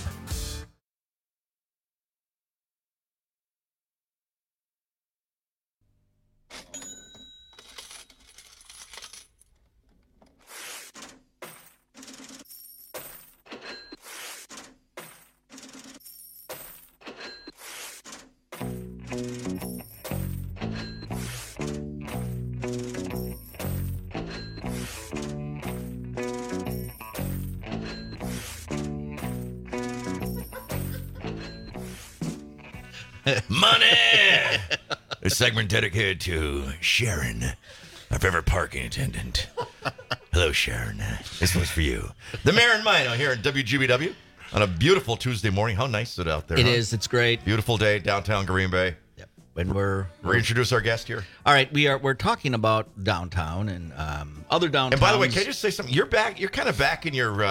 Money! A segment dedicated to Sharon, our favorite parking attendant. Hello, Sharon. This one's for you. The Mayor and Mino here at W G B W on a beautiful Tuesday morning. How nice is it out there? It huh? is. It's great. Beautiful day, downtown Green Bay. Yep. And we're, we're reintroduce our guest here. All right, we are we're talking about downtown and um, other downtowns. And by the way, can I just say something? You're back. You're kind of back in your uh,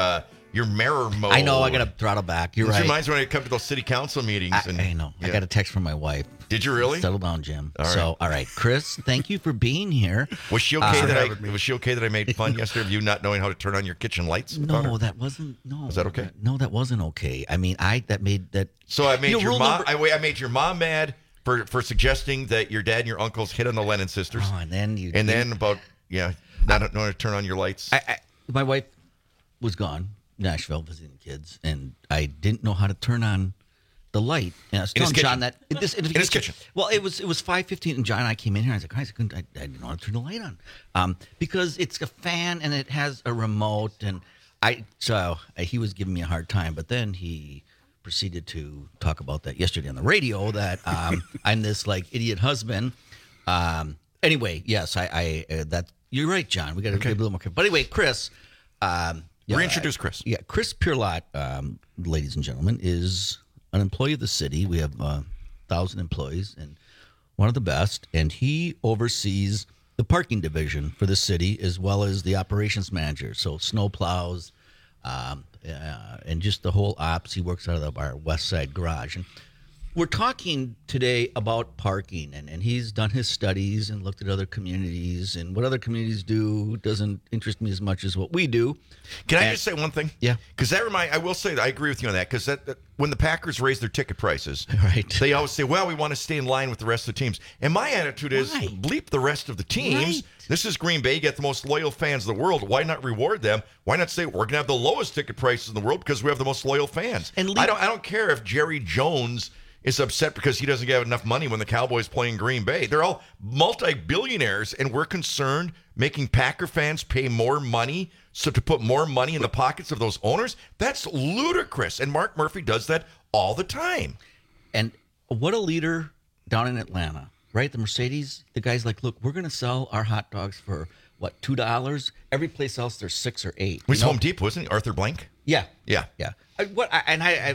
your mirror mode. I know. I got to throttle back. You're this right. reminds me when I come to those city council meetings. I, and I know. yeah. I got a text from my wife. Did you really? Settle down, Jim. All right. So, all right, Chris, thank you for being here. Was she okay Uh, that I was she okay that I made fun yesterday of you not knowing how to turn on your kitchen lights? No, that wasn't. No, was that okay? No, that wasn't okay. I mean, I that made that. So I made You know, your rule mom. number- I, wait, I made your mom mad for for suggesting that your dad and your uncles hit on the Lennon sisters. Oh, and then you. And then about yeah, not knowing how to turn on your lights. I, I, my wife was gone, Nashville, visiting kids, and I didn't know how to turn on the light. And I was In his telling John kitchen. that in, this, in, In his kitchen. Well, it was it was five fifteen, and John and I came in here. And I was like, guys, I, couldn't, I, I didn't know how to turn the light on, um, because it's a fan and it has a remote. And I so uh, he was giving me a hard time, but then he proceeded to talk about that yesterday on the radio. That um, I'm this like idiot husband. Um, anyway, yes, I, I uh, that you're right, John. We got to Okay. give a little more. But anyway, Chris. Um, yeah, Reintroduce I- Chris. Yeah, Chris Pierlot, um, ladies and gentlemen, is an employee of the city. We have a uh, thousand employees and one of the best, and he oversees the parking division for the city as well as the operations manager. So snow plows, um, uh, and just the whole ops. He works out of our West Side garage. And we're talking today about parking, and, and he's done his studies and looked at other communities, and what other communities do doesn't interest me as much as what we do. Can I And- just say one thing? Yeah. Because that remind I will say that I agree with you on that. Because that, that when the Packers raise their ticket prices, right, they always say, "Well, we want to stay in line with the rest of the teams." And my attitude is, Right. bleep the rest of the teams. Right. This is Green Bay. You get the most loyal fans in the world. Why not reward them? Why not say we're going to have the lowest ticket prices in the world because we have the most loyal fans? And leave- I don't. I don't care if Jerry Jones is upset because he doesn't get enough money when the Cowboys play in Green Bay. They're all multi-billionaires, and we're concerned making Packer fans pay more money, so to put more money in the pockets of those owners. That's ludicrous, and Mark Murphy does that all the time. And what a leader down in Atlanta, right? The Mercedes, the guy's like, look, we're going to sell our hot dogs for, what, two dollars? Every place else, there's six or eight. He's You know? Home Depot, isn't he? Arthur Blank? Yeah. Yeah. Yeah. I, what, I, and I, I,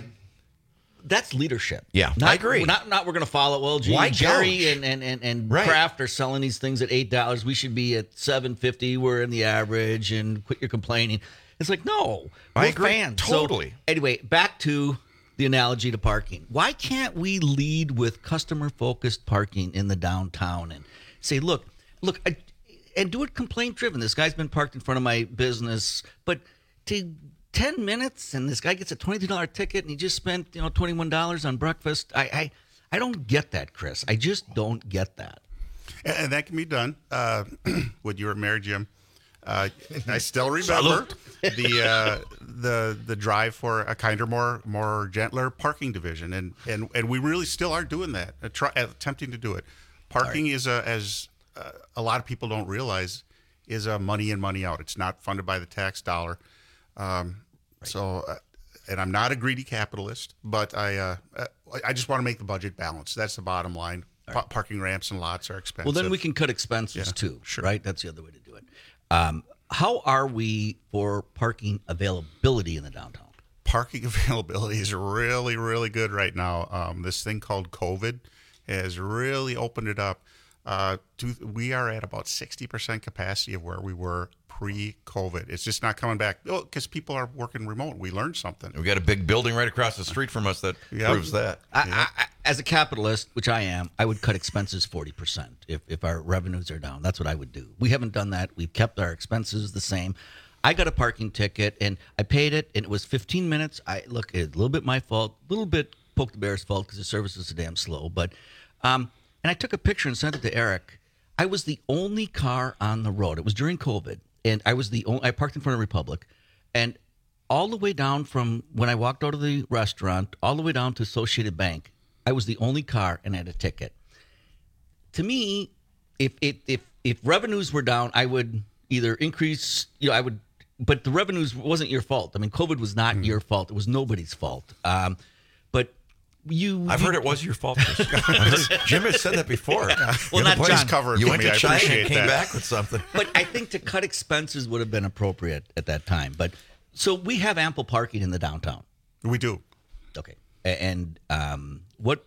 that's leadership. Yeah, not, I agree. Not, not we're going to follow, well, gee, Why Jerry gouge? and, and, and, and Right. Kraft are selling these things at eight dollars. We should be at seven fifty. We're in the average, and quit your complaining. It's like, no, we're I agree. fans. Totally. So, anyway, back to the analogy to parking. Why can't we lead with customer-focused parking in the downtown and say, look, look, I, and do it complaint-driven. This guy's been parked in front of my business, but to ten minutes, and this guy gets a twenty-two dollars ticket, and he just spent, you know, twenty-one dollars on breakfast. I, I, I don't get that, Chris. I just don't get that. And, and that can be done. Uh, when you were married, Jim, uh, I still remember the uh, the the drive for a kinder, more more gentler parking division, and and, and we really still are doing that, uh, try, attempting to do it. Parking is a, as uh, a lot of people don't realize, is a money in, money out. It's not funded by the tax dollar. Um, So, uh, and I'm not a greedy capitalist, but I uh, I just want to make the budget balanced. That's the bottom line. Pa- parking ramps and lots are expensive. Well, then we can cut expenses Yeah, too, sure. right? That's the other way to do it. Um, how are we for parking availability in the downtown? Parking availability is really, really good right now. Um, this thing called COVID has really opened it up. Uh, to, we are at about sixty percent capacity of where we were pre-COVID. It's just not coming back. Oh, because people are working remote. We learned something. We got a big building right across the street from us that Yep. proves that. I, I, I, as a capitalist, which I am, I would cut expenses forty percent if, if our revenues are down. That's what I would do. We haven't done that. We've kept our expenses the same. I got a parking ticket, and I paid it, and it was fifteen minutes. I Look, it's a little bit my fault, a little bit Poke the Bear's fault because the service is so damn slow. But, um, and I took a picture and sent it to Eric. I was the only car on the road. It was during COVID, and I was the only, I parked in front of Republic, and all the way down from when I walked out of the restaurant, all the way down to Associated Bank, I was the only car and I had a ticket. To me, if if if, if revenues were down, I would either increase, you know, I would, but the revenues wasn't your fault. I mean, COVID was not your fault. It was nobody's fault. Um, but you, I've you, heard it was your fault. Chris. I've heard- Jim has said that before. Well, not Please John. cover it You for went me. to I China and appreciate came that. back with something. But I think to cut expenses would have been appropriate at that time. But so we have ample parking in the downtown. We do. Okay. A- And um, what?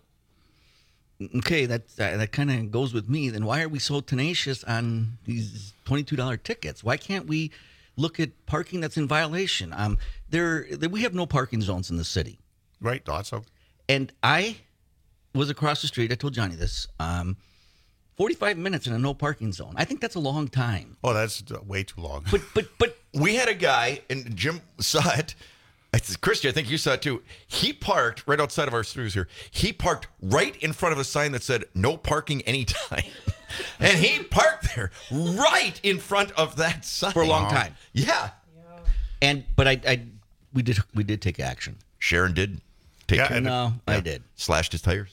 Okay, that that, that kind of goes with me. Then why are we so tenacious on these twenty-two dollars tickets? Why can't we look at parking that's in violation. Um, there, there we have no parking zones in the city. Right, thought so. And I was across the street. I told Johnny this. Um, forty-five minutes in a no parking zone. I think that's a long time. Oh, that's way too long. But but but we had a guy, and Jim saw it. Christy, I think you saw it too. He parked right outside of our studios here. He parked right in front of a sign that said "No parking anytime," and he parked there right in front of that sign for a long time. Yeah. And but I, I we did we did take action. Sharon did take Yeah, care. no, Yeah. I did. Slashed his tires.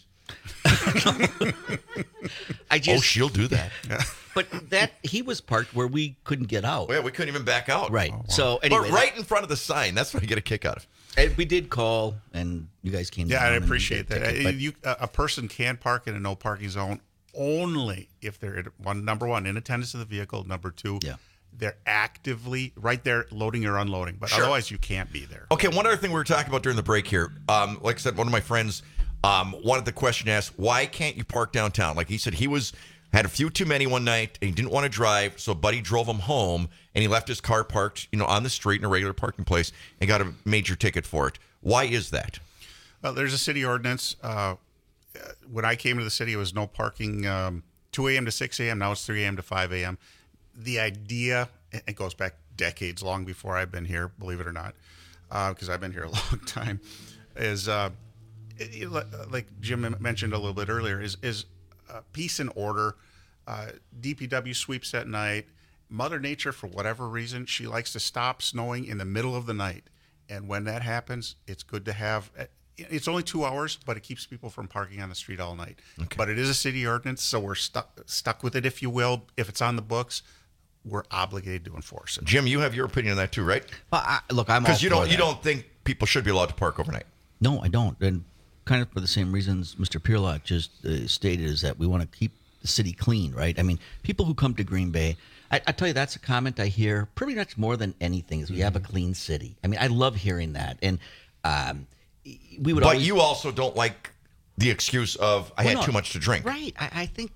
I just oh, she'll do that. But that he was parked where we couldn't get out. Yeah, we couldn't even back out. Right. So anyway, but right in front of the sign. That's what I get a kick out of. And we did call, and you guys came. Yeah, down I and appreciate did that. take it, but- you, a a person can park in a no parking zone only if they're at one number one in attendance to the vehicle. Number two, yeah. they're actively right there loading or unloading. But Sure. otherwise, you can't be there. Okay, one other thing we were talking about during the break here. Um, like I said, one of my friends um, wanted the question asked, why can't you park downtown? Like he said, he was had a few too many one night, and he didn't want to drive, so Buddy drove him home, and he left his car parked, you know, on the street in a regular parking place, and got a major ticket for it. Why is that? Well, there's a city ordinance. Uh, when I came to the city, it was no parking um, two a.m. to six a.m. Now it's three a.m. to five a.m. The idea, it goes back decades, long before I've been here, believe it or not, because uh, I've been here a long time, is uh, it, it, like Jim mentioned a little bit earlier, is is uh, peace and order. Uh, D P W sweeps at night. Mother Nature, for whatever reason, she likes to stop snowing in the middle of the night. And when that happens, it's good to have. It's only two hours, but it keeps people from parking on the street all night. Okay. But it is a city ordinance, so we're stuck stuck with it, if you will. If it's on the books, we're obligated to enforce it. Jim, you have your opinion on that too, right? Well, I, look, I'm all because you don't for you that. don't think people should be allowed to park overnight. No, I don't. And kind of for the same reasons Mister Pierlot just uh, stated, is that we want to keep the city clean, right? I mean, people who come to Green Bay, I, I tell you, that's a comment I hear pretty much more than anything is we have a clean city. I mean, I love hearing that. And um, we would But always, you also don't like the excuse of, I Well, had no, too much to drink. Right. I, I think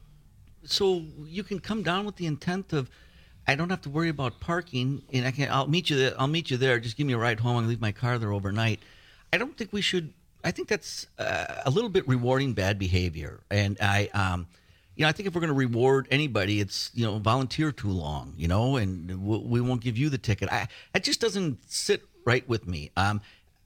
so. You can come down with the intent of, I don't have to worry about parking, and I can. I'll meet you there. I'll meet you there. Just give me a ride home. I'll leave my car there overnight. I don't think we should. I think that's uh, a little bit rewarding bad behavior. And I, um, you know, I think if we're going to reward anybody, it's, you know, volunteer too long, you know, and we'll, we won't give you the ticket. I, that just doesn't sit right with me. Um,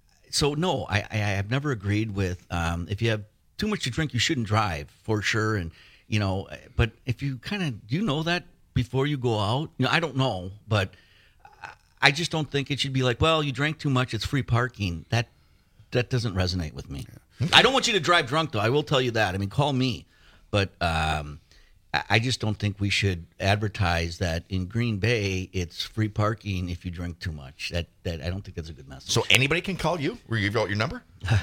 so no, I, I have never agreed with um, if you have too much to drink, you shouldn't drive for sure. And you know, but if you kind of, do you know that before you go out? You know, I don't know, but I just don't think it should be like, well, you drank too much, it's free parking. That that doesn't resonate with me. Yeah. I don't want you to drive drunk, though. I will tell you that. I mean, call me. But um, I just don't think we should advertise that in Green Bay it's free parking if you drink too much. That that I don't think that's a good message. So anybody can call you? Will you give out your number?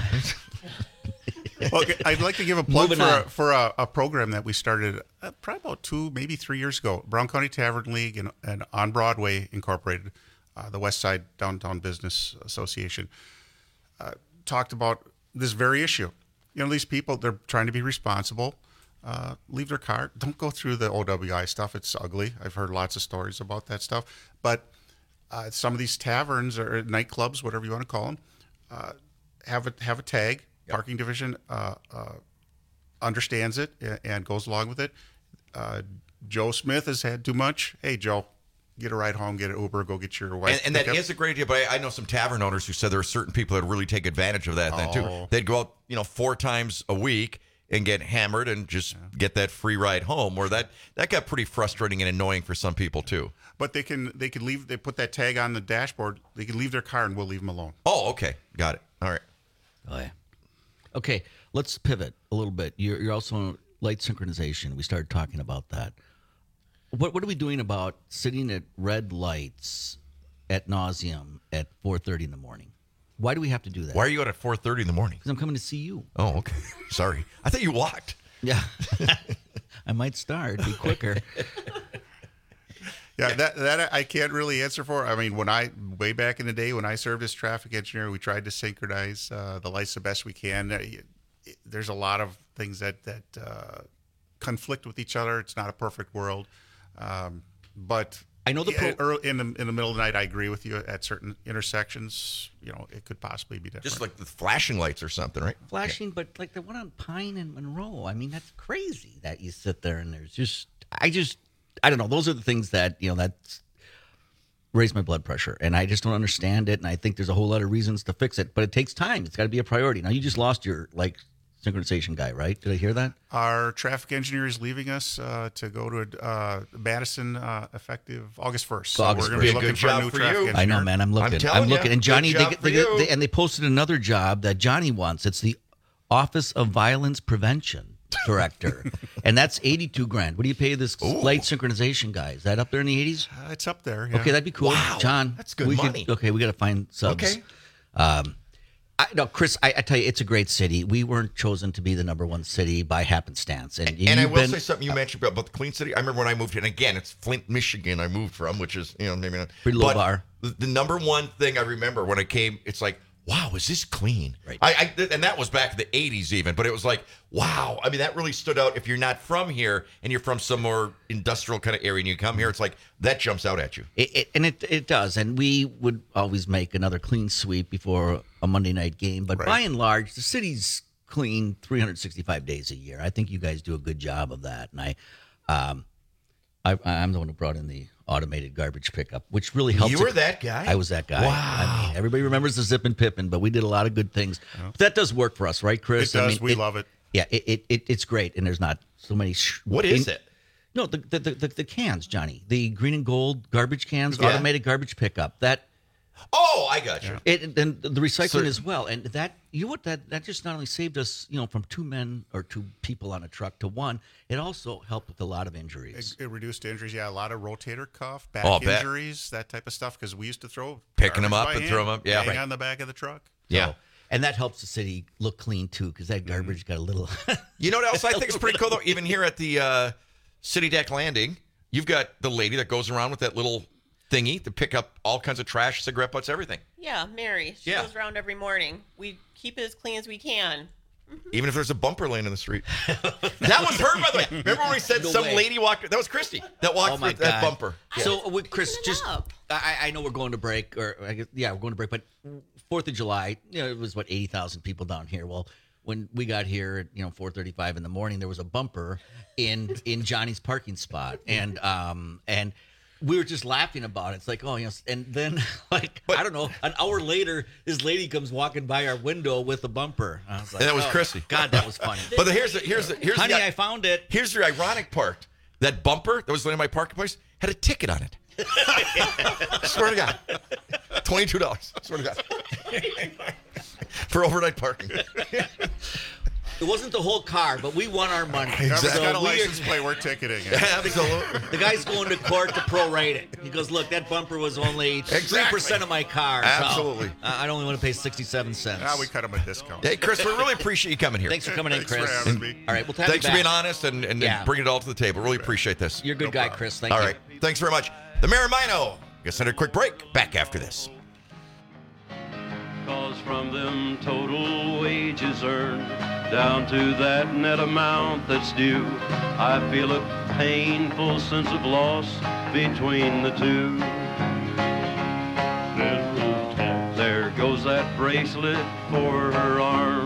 Well, okay, I'd like to give a plug Moving for, a, on. for a, a program that we started uh, probably about two, maybe three years ago. Brown County Tavern League and, and On Broadway Incorporated, uh, the West Side Downtown Business Association, uh, talked about this very issue. You know, these people, they're trying to be responsible. Uh, leave their car. Don't go through the O W I stuff. It's ugly. I've heard lots of stories about that stuff. But uh, some of these taverns or nightclubs, whatever you want to call them, uh, have a have a tag. Parking division uh, uh, understands it and, and goes along with it. Uh, Joe Smith has had too much. Hey, Joe, get a ride home, get an Uber, go get your wife. And, and that pickup. is a great idea, but I, I know some tavern owners who said there are certain people that really take advantage of that then too. Oh. They'd go out, you know, four times a week and get hammered and just yeah. get that free ride home. Where that that got pretty frustrating and annoying for some people too. But they can they can leave. They put that tag on the dashboard. They can leave their car and we'll leave them alone. Oh, okay, got it. All right. Oh yeah. Okay, let's pivot a little bit. You're, you're also light synchronization. We started talking about that. What what are we doing about sitting at red lights ad nauseum at four thirty in the morning? Why do we have to do that? Why are you out at four thirty in the morning? Because I'm coming to see you. Oh, okay. Sorry. I thought you walked. Yeah. I might start. Be quicker. Yeah, that that I can't really answer for. I mean, when I way back in the day when I served as traffic engineer, we tried to synchronize uh, the lights the best we can. Uh, There's a lot of things that that uh, conflict with each other. It's not a perfect world, um, but I know the pro- Yeah, early, in the in the middle of the night. I agree with you. At certain intersections, you know, it could possibly be different. Just like the flashing lights or something, right? flashing, but like the one on Pine and Monroe. I mean, that's crazy that you sit there and there's just, I just, I don't know. Those are the things that, you know, that's raise my blood pressure. And I just don't understand it. And I think there's a whole lot of reasons to fix it, but it takes time. It's got to be a priority. Now, you just lost your, like, synchronization guy, right? Did I hear that? Our traffic engineer is leaving us uh, to go to uh, Madison uh, effective August first. So August we're going to be first. looking Good for a job new for traffic you. engineer. I know, man. I'm looking. I'm telling looking. you, And Johnny, good they, job for they, you. they, and they posted another job that Johnny wants. It's the Office of Violence Prevention Director. And that's eighty-two grand. What do you pay this Ooh. light synchronization guy? Is that up there in the eighties? Uh, it's up there. Yeah. Okay, that'd be cool. Wow, John, that's good we money. Could, okay, we got to find subs. Okay. Um, I, no, Chris, I, I tell you, it's a great city. We weren't chosen to be the number one city by happenstance. And, And I you've will been- say something you mentioned about, about the Clean City. I remember when I moved in. Again, it's Flint, Michigan. I moved from, which is you know maybe not Pretty low but bar. The, the number one thing I remember when I came, it's like, wow, is this clean? Right. I, I and that was back in the eighties even. But it was like, wow. I mean, that really stood out. If you're not from here and you're from some more industrial kind of area and you come here, it's like that jumps out at you. It, it, and it it does. And we would always make another clean sweep before a Monday night game. But Right. by and large, the city's clean three hundred sixty-five days a year. I think you guys do a good job of that. And I, um, I I'm the one who brought in the automated garbage pickup, which really helped. You were that guy? I was that guy. Wow. I mean, everybody remembers the Zip and Pippin, but we did a lot of good things. But that does work for us, right, Chris? It does. I mean, We love it. Yeah, it, it, it it's great, and there's not so many. Sh- What is in- it? No, the the, the the the cans, Johnny. The green and gold garbage cans, Yeah. automated garbage pickup. That Oh, I got you. it and the recycling So- as well. And that you know what that that just not only saved us, you know, from two men or two people on a truck to one. It also helped with a lot of injuries. It, it reduced injuries. Yeah, a lot of rotator cuff, back Oh, I bet. injuries, that type of stuff. Because we used to throw Picking 'em garbage up by and throw 'em hand, up. Yeah. hang Right. on the back of the truck. Yeah. So- and that helps the city look clean too, because that garbage got a little. You know what else I think is pretty cool though? Even here at the uh, City Deck Landing, you've got the lady that goes around with that little thingy to pick up all kinds of trash, cigarette butts, everything. Yeah, Mary. She Yeah. goes around every morning. We keep it as clean as we can. Even if there's a bumper laying in the street. That was her, by the way. Remember when we said No some way. lady walked? That was Christy that walked Oh my through that God. bumper. So, with Chris, just I, I know we're going to break, or I guess, yeah, we're going to break. But Fourth of July, you know, it was what eighty thousand people down here. Well, when we got here at you know four thirty-five in the morning, there was a bumper in in Johnny's parking spot, and um and. We were just laughing about it. It's like, oh, yes. And then, like, I don't know, an hour later, this lady comes walking by our window with a bumper. I was like, And that was oh, Chrissy. God, that was funny. But the, here's the here's the here's Honey, the, I found it. Here's the ironic part. That bumper that was laying in my parking place had a ticket on it. Swear to God. twenty-two dollars. Swear to God. For overnight parking. It wasn't the whole car, but we won our money. Exactly. So got a we- license plate. We're ticketing it. Absolutely. The guy's going to court to prorate it. He goes, look, that bumper was only three percent of my car. so Absolutely. I only want to pay sixty-seven cents. Now we cut him a discount. Hey, Chris, we really appreciate you coming here. Thanks for coming in, Thanks for Chris. having me. All right, we'll tap Thanks you for back. being honest and, and, Yeah. and bringing it all to the table. Really appreciate this. You're a good No guy, problem. Chris. Thank All you. right. Thanks very much. The Marimino. Gonna send a quick break. Back after this. Cause from them total wages earned down to that net amount that's due, I feel a painful sense of loss between the two. There goes that bracelet for her arm.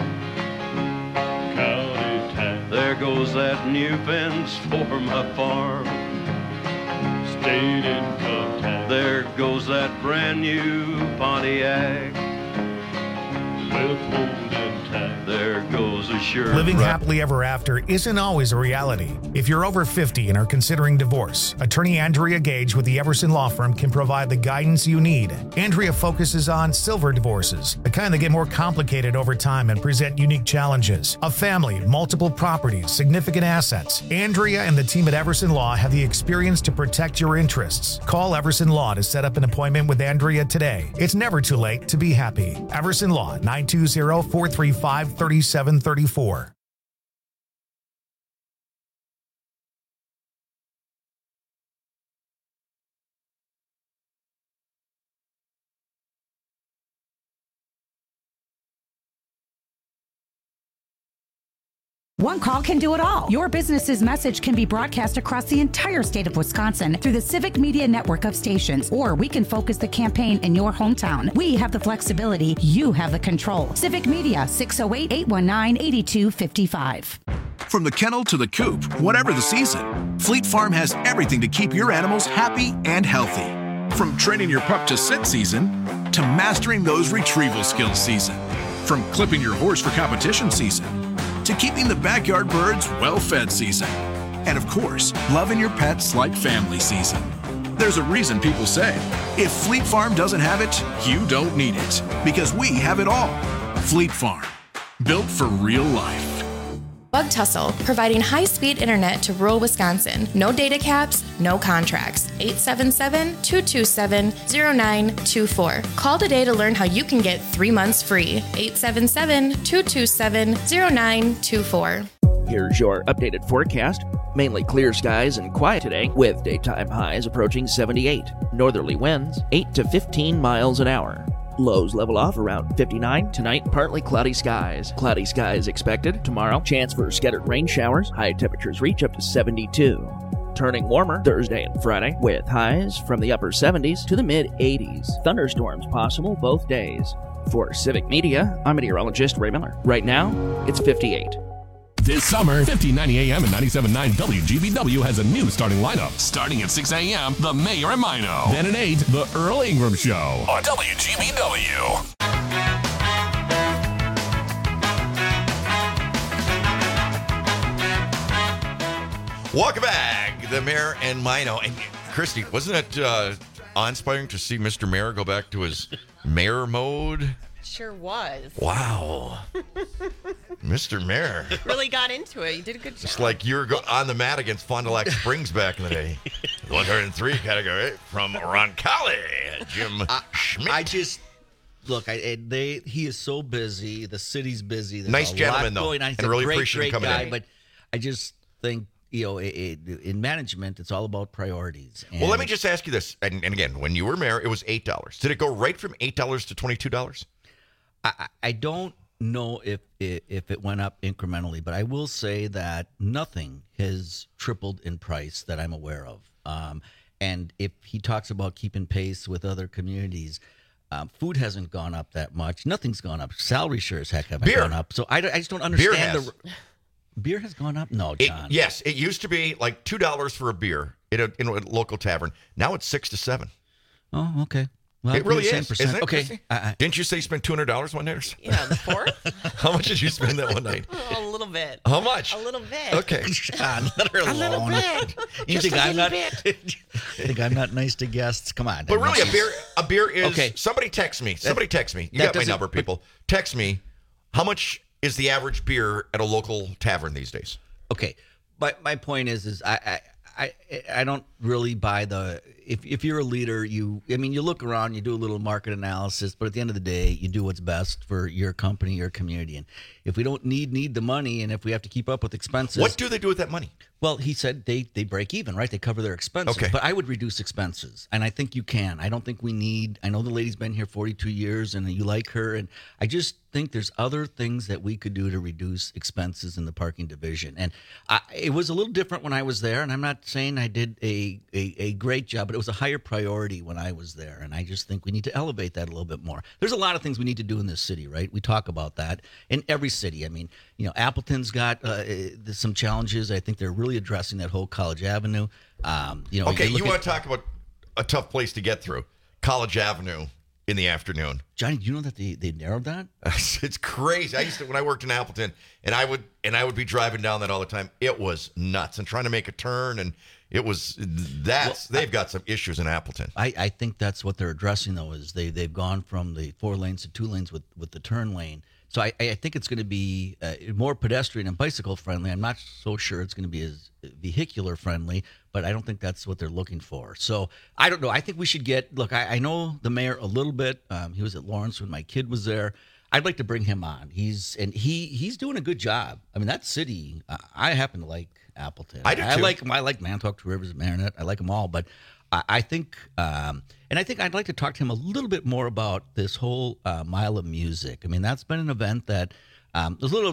County tax. There goes that new fence for my farm. State income tax. There goes that brand new Pontiac. Withholding tax. There goes a shirt. Living right- happily ever after isn't always a reality. If you're over fifty and are considering divorce, attorney Andrea Gage with the Everson Law Firm can provide the guidance you need. Andrea focuses on silver divorces, the kind that get more complicated over time and present unique challenges. A family, multiple properties, significant assets. Andrea and the team at Everson Law have the experience to protect your interests. Call Everson Law to set up an appointment with Andrea today. It's never too late to be happy. Everson Law, nine two zero, four three five, three seven three four. One call can do it all. Your business's message can be broadcast across the entire state of Wisconsin through the Civic Media network of stations, or we can focus the campaign in your hometown. We have the flexibility. You have the control. Civic Media, six oh eight, eight one nine, eight two five five. From the kennel to the coop, whatever the season, Fleet Farm has everything to keep your animals happy and healthy. From training your pup to sit season to mastering those retrieval skills season. From clipping your horse for competition season to keeping the backyard birds well-fed season. And of course, loving your pets like family season. There's a reason people say, if Fleet Farm doesn't have it, you don't need it. Because we have it all. Fleet Farm, built for real life. Bug Tussle, providing high-speed internet to rural Wisconsin. No data caps, no contracts. eight seven seven, two two seven, zero nine two four. Call today to learn how you can get three months free. eight seven seven, two two seven, zero nine two four. Here's your updated forecast. Mainly clear skies and quiet today, with daytime highs approaching seventy-eight. Northerly winds, eight to fifteen miles an hour. Lows level off around fifty-nine. Tonight, partly cloudy skies. Cloudy skies expected. Tomorrow, chance for scattered rain showers. High temperatures reach up to seventy-two. Turning warmer Thursday and Friday, with highs from the upper seventies to the mid-eighties. Thunderstorms possible both days. For Civic Media, I'm meteorologist Ray Miller. Right now, it's fifty-eight. This summer, fifteen ninety A M and ninety-seven point nine W G B W has a new starting lineup. Starting at six A M, The Mayor and Mino. Then at eight, The Earl Ingram Show on W G B W. Welcome back, The Mayor and Mino. And Christy, wasn't it uh, awe-inspiring to see Mister Mayor go back to his mayor mode? Sure was. Wow. Mister Mayor. Really got into it. You did a good job. It's like you were go- on the mat against Fond du Lac Springs back in the day. one hundred three category from Roncalli, Jim I, Schmidt. I just look. I, I they he is so busy. The city's busy. There's nice a gentleman lot though, going on. He's and a really great, appreciate great him coming guy, in. But I just think you know, it, it, in management, it's all about priorities. And well, let me just ask you this, and, and again, when you were mayor, it was eight dollars. Did it go right from eight dollars to twenty-two dollars? I, I don't know if it, if it went up incrementally, but I will say that nothing has tripled in price that I'm aware of. Um, and if he talks about keeping pace with other communities, um, food hasn't gone up that much. Nothing's gone up. Salary sure as heck haven't Beer. gone up. So I, I just don't understand. Beer has. the Beer has gone up? No, It, John. yes, it used to be like two dollars for a beer in a, in a local tavern. Now it's six to seven. Oh, okay. Well, it really the same is. percent. Isn't it, Okay. Chrissy? I- I- Didn't you say you spent two hundred dollars one night? Yeah, the fourth? How much did you spend that one night? Oh, a little bit. How much? A little bit. Okay. John, let her A little alone. bit. You Just think a I'm little not? bit. You think I'm not nice to guests? Come on. But really, a beer, a beer is. Okay. Somebody text me. Somebody text me. You that got my doesn't- number, people. Text me. How much is the average beer at a local tavern these days? Okay, but my point is, is I, I, I, I don't really buy the. If if you're a leader, you, I mean, you look around, you do a little market analysis, but at the end of the day, you do what's best for your company, your community. And if we don't need need the money, and if we have to keep up with expenses, What do they do with that money? Well, he said they they break even, right? They cover their expenses. Okay. But I would reduce expenses, and I think you can. I don't think we need. I know the lady's been here forty-two years, and you like her, and I just think there's other things that we could do to reduce expenses in the parking division. And I, it was a little different when I was there, and I'm not saying I did a, a a great job, but it was a higher priority when I was there, and I just think we need to elevate that a little bit more. There's a lot of things we need to do in this city, right? We talk about that in every city. I mean, you know, Appleton's got uh, there's some challenges. I think they're really addressing that whole College Avenue. Um, you know, Okay, look you at- want to talk about a tough place to get through? College Avenue in the afternoon. Johnny, do you know that they, they narrowed that? It's crazy. I used to when I worked in Appleton, and I would and I would be driving down that all the time. It was nuts, and trying to make a turn, and it was that's Well, they've got some issues in Appleton. I, I think that's what they're addressing, though, is they, they've gone from the four lanes to two lanes with, with the turn lane. So I, I think it's going to be uh, more pedestrian and bicycle friendly. I'm not so sure it's going to be as vehicular friendly, but I don't think that's what they're looking for. So I don't know. I think we should get, look, I, I know the mayor a little bit. Um, he was at Lawrence when my kid was there. I'd like to bring him on. He's and he he's doing a good job. I mean, that city, uh, I happen to like Appleton. I do I too. like I like Manitowoc, Two Rivers, Marinette. I like them all, but I, I think, um, and I think I'd like to talk to him a little bit more about this whole uh, Mile of Music. I mean, that's been an event that um, there's a little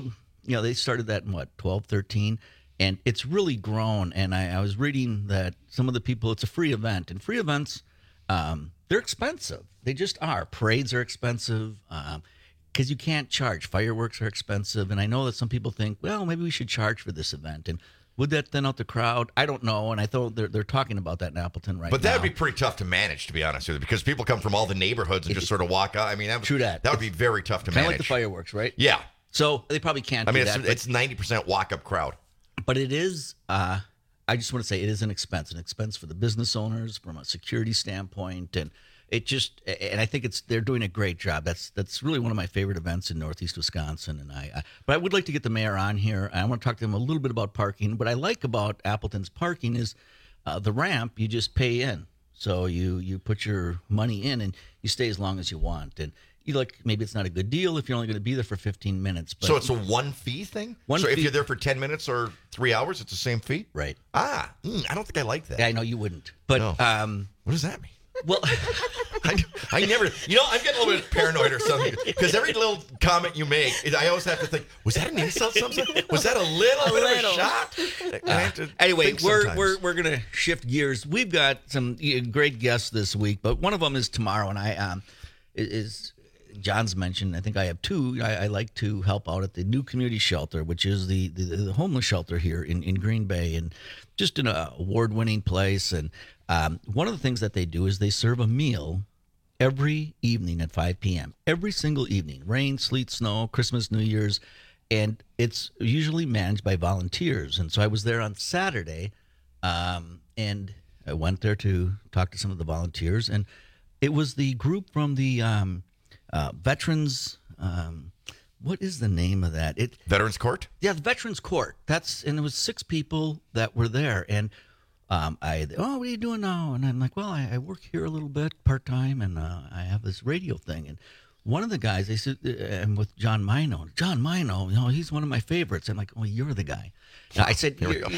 you know, they started that in what, twelve, thirteen, and it's really grown. And I, I was reading that some of the people, it's a free event, and free events, um, they're expensive. They just are. Parades are expensive because um, you can't charge. Fireworks are expensive, and I know that some people think, well, maybe we should charge for this event, and would that thin out the crowd? I don't know, and I thought they're, they're talking about that in Appleton right but now. But that would be pretty tough to manage, to be honest with you, because people come from all the neighborhoods and It- just sort of walk out. I mean, that would, True that. that would be very tough to Kind of manage. like the fireworks, right? Yeah. So they probably can't I mean, do it's, that. but- it's ninety percent walk-up crowd. But it is, uh, I just want to say it is an expense, an expense for the business owners from a security standpoint. And it just, and I think it's, they're doing a great job. That's, that's really one of my favorite events in Northeast Wisconsin. And I, I, but I would like to get the mayor on here. I want to talk to him a little bit about parking. What I like about Appleton's parking is uh, the ramp, you just pay in. So you, you put your money in and you stay as long as you want. And you like, maybe it's not a good deal if you're only going to be there for fifteen minutes. But So it's a one fee thing? One so if fee. you're there for ten minutes or three hours, it's the same fee? Right. Ah, mm, I don't think I like that. Yeah, I know you wouldn't. But No. um, what does that mean? Well, I, I never, you know, I'm getting a little bit paranoid or something because every little comment you make, I always have to think, was that an insult? Something? Was that a little A bit little. of a shot? I have to Anyway, think we're sometimes. we're we're gonna shift gears. We've got some uh, great guests this week, but one of them is tomorrow, and I um is John's mentioned. I think I have two. I, I like to help out at the new community shelter, which is the the, the homeless shelter here in, in Green Bay, and just an award-winning place. And um, one of the things that they do is they serve a meal every evening at five p.m. Every single evening, rain, sleet, snow, Christmas, New Year's, and it's usually managed by volunteers. And so I was there on Saturday, um, and I went there to talk to some of the volunteers, and it was the group from the um, uh, Veterans. Um, what is the name of that? It Veterans Court? Yeah, the Veterans Court. That's and it was six people that were there, and um, I oh, what are you doing now? And I'm like, well, I, I work here a little bit part time, and uh, I have this radio thing. And one of the guys, they said, uh, I'm with John Mino. John Mino, you know, he's one of my favorites. I'm like, oh, you're the guy. And I said, Here we "You're- go.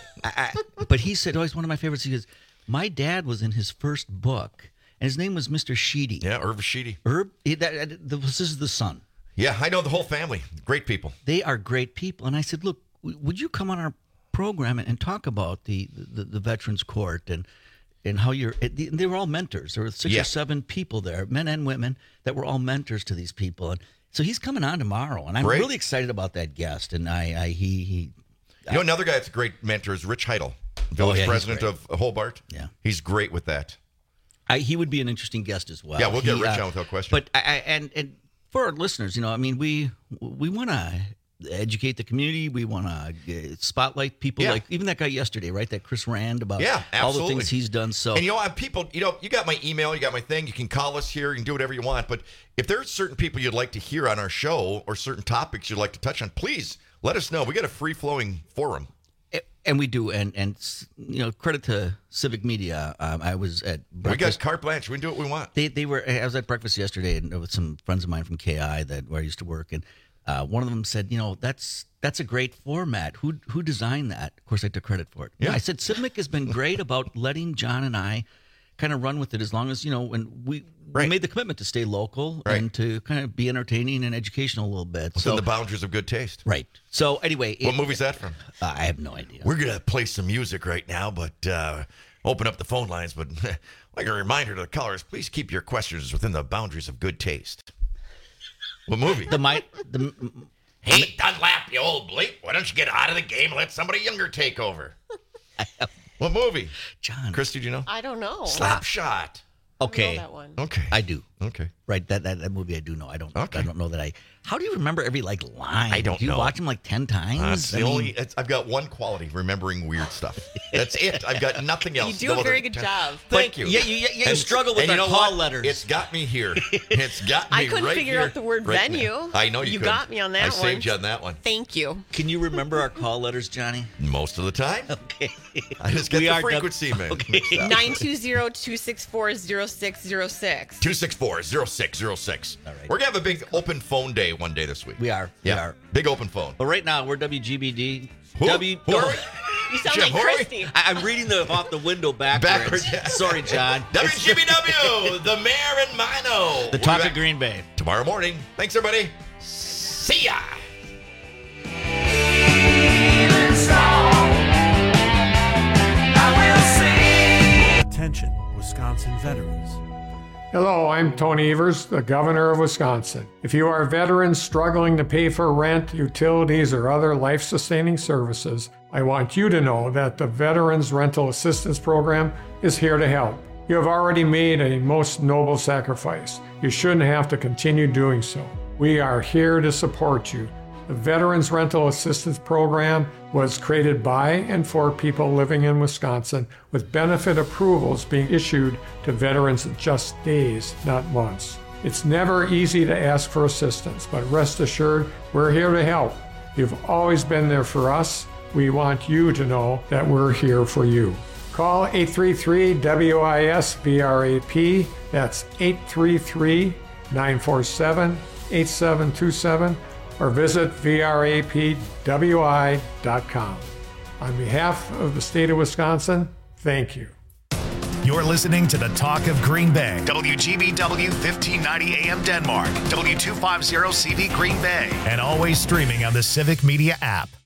I, I, but he said, oh, he's one of my favorites. He goes, my dad was in his first book, and his name was Mister Sheedy. Yeah, Irv Sheedy. Herb, he, that, that, this is the son. Yeah, I know the whole family. Great people. They are great people. And I said, look, w- would you come on our program and, and talk about the, the, the Veterans Court and and how you're, it, they were all mentors. There were six Yeah. or seven people there, men and women, that were all mentors to these people. And so he's coming on tomorrow, and I'm Great. really excited about that guest. And I, I he, he, You know, another guy that's a great mentor is Rich Heidel, village Oh, yeah, he's president great. of Hobart. Yeah. He's great with that. I, he would be an interesting guest as well. Yeah, we'll get He, Rich uh, on without question. But I, I, and and for our listeners, you know, I mean, we we want to educate the community. We want to spotlight people, Yeah. like even that guy yesterday, right? That Chris Rand about Yeah, all the absolutely. things he's done. So And you know, I'm people, you know, you got my email, you got my thing. You can call us here, you can do whatever you want. But if there's certain people you'd like to hear on our show or certain topics you'd like to touch on, please let us know. We got a free flowing forum. and we do, and and you know, credit to Civic Media. Um, I was at We got breakfast. carte blanche. We can do what we want. They they were. I was at breakfast yesterday and with some friends of mine from K I that where I used to work, and uh, one of them said, you know, that's that's a great format. Who who designed that? Of course, I took credit for it. Yeah. I said Civic has been great about letting John and I kind of run with it as long as, you know, when we, we made the commitment to stay local Right. and to kind of be entertaining and educational a little bit. Within so the boundaries of good taste. Right. So anyway, What it- movie's that from? Uh, I have no idea. We're going to play some music right now, but uh, open up the phone lines. But like a reminder to the callers, please keep your questions within the boundaries of good taste. What movie? The my the Hey, Dunlap, you old bleep. Why don't you get out of the game and let somebody younger take over? What movie? John. Chris, did you know? I don't know. Slap Shot. Okay. that one. Okay. I do. Okay. Right. That, that that movie I do know. I don't. Okay. I don't know that I. How do you remember every like line? I don't do you know. watch them like ten times? That's I the mean, only. It's, I've got one quality: remembering weird stuff. That's it. I've got nothing else. You do a No very other- good job. Thank But you. yeah, you- yeah, you And- struggle with and you our know call what? letters. It's got me here. It's got me I couldn't right figure here, out the word right venue. now. I know you. You couldn't. got me on that I one. saved you on that one. Thank you. Can you remember our call letters, Johnny? Most of the time. Okay. I just get We the are dub- frequency, man. Okay. nine two zero, two six four, zero six zero six. two six four, zero six zero six. All right. We're going to have a big open phone day one day this week. We are. Yeah. We are. Big open phone. But right now we're W G B D. Who? W. Who are we? You sound Jim, like who are we? Christy. I, I'm reading the off the window backwards. Backwards, yeah. Sorry, John. W G B W, the mayor and Mino. The We'll talk be of back Green Bay. tomorrow morning. Thanks, everybody. See ya. strong. I will sing. Attention, Wisconsin veterans. Hello, I'm Tony Evers, the Governor of Wisconsin. If you are veterans struggling to pay for rent, utilities, or other life-sustaining services, I want you to know that the Veterans Rental Assistance Program is here to help. You have already made a most noble sacrifice. You shouldn't have to continue doing so. We are here to support you. The Veterans Rental Assistance Program was created by and for people living in Wisconsin, with benefit approvals being issued to veterans in just days, not months. It's never easy to ask for assistance, but rest assured, we're here to help. You've always been there for us. We want you to know that we're here for you. Call eight three three W I S V R A P. That's eight three three, nine four seven, eight seven two seven. or visit V R A P W I dot com. On behalf of the state of Wisconsin, thank you. You're listening to the Talk of Green Bay. W G B W fifteen ninety A M Denmark. W two fifty C V Green Bay. And always streaming on the Civic Media app.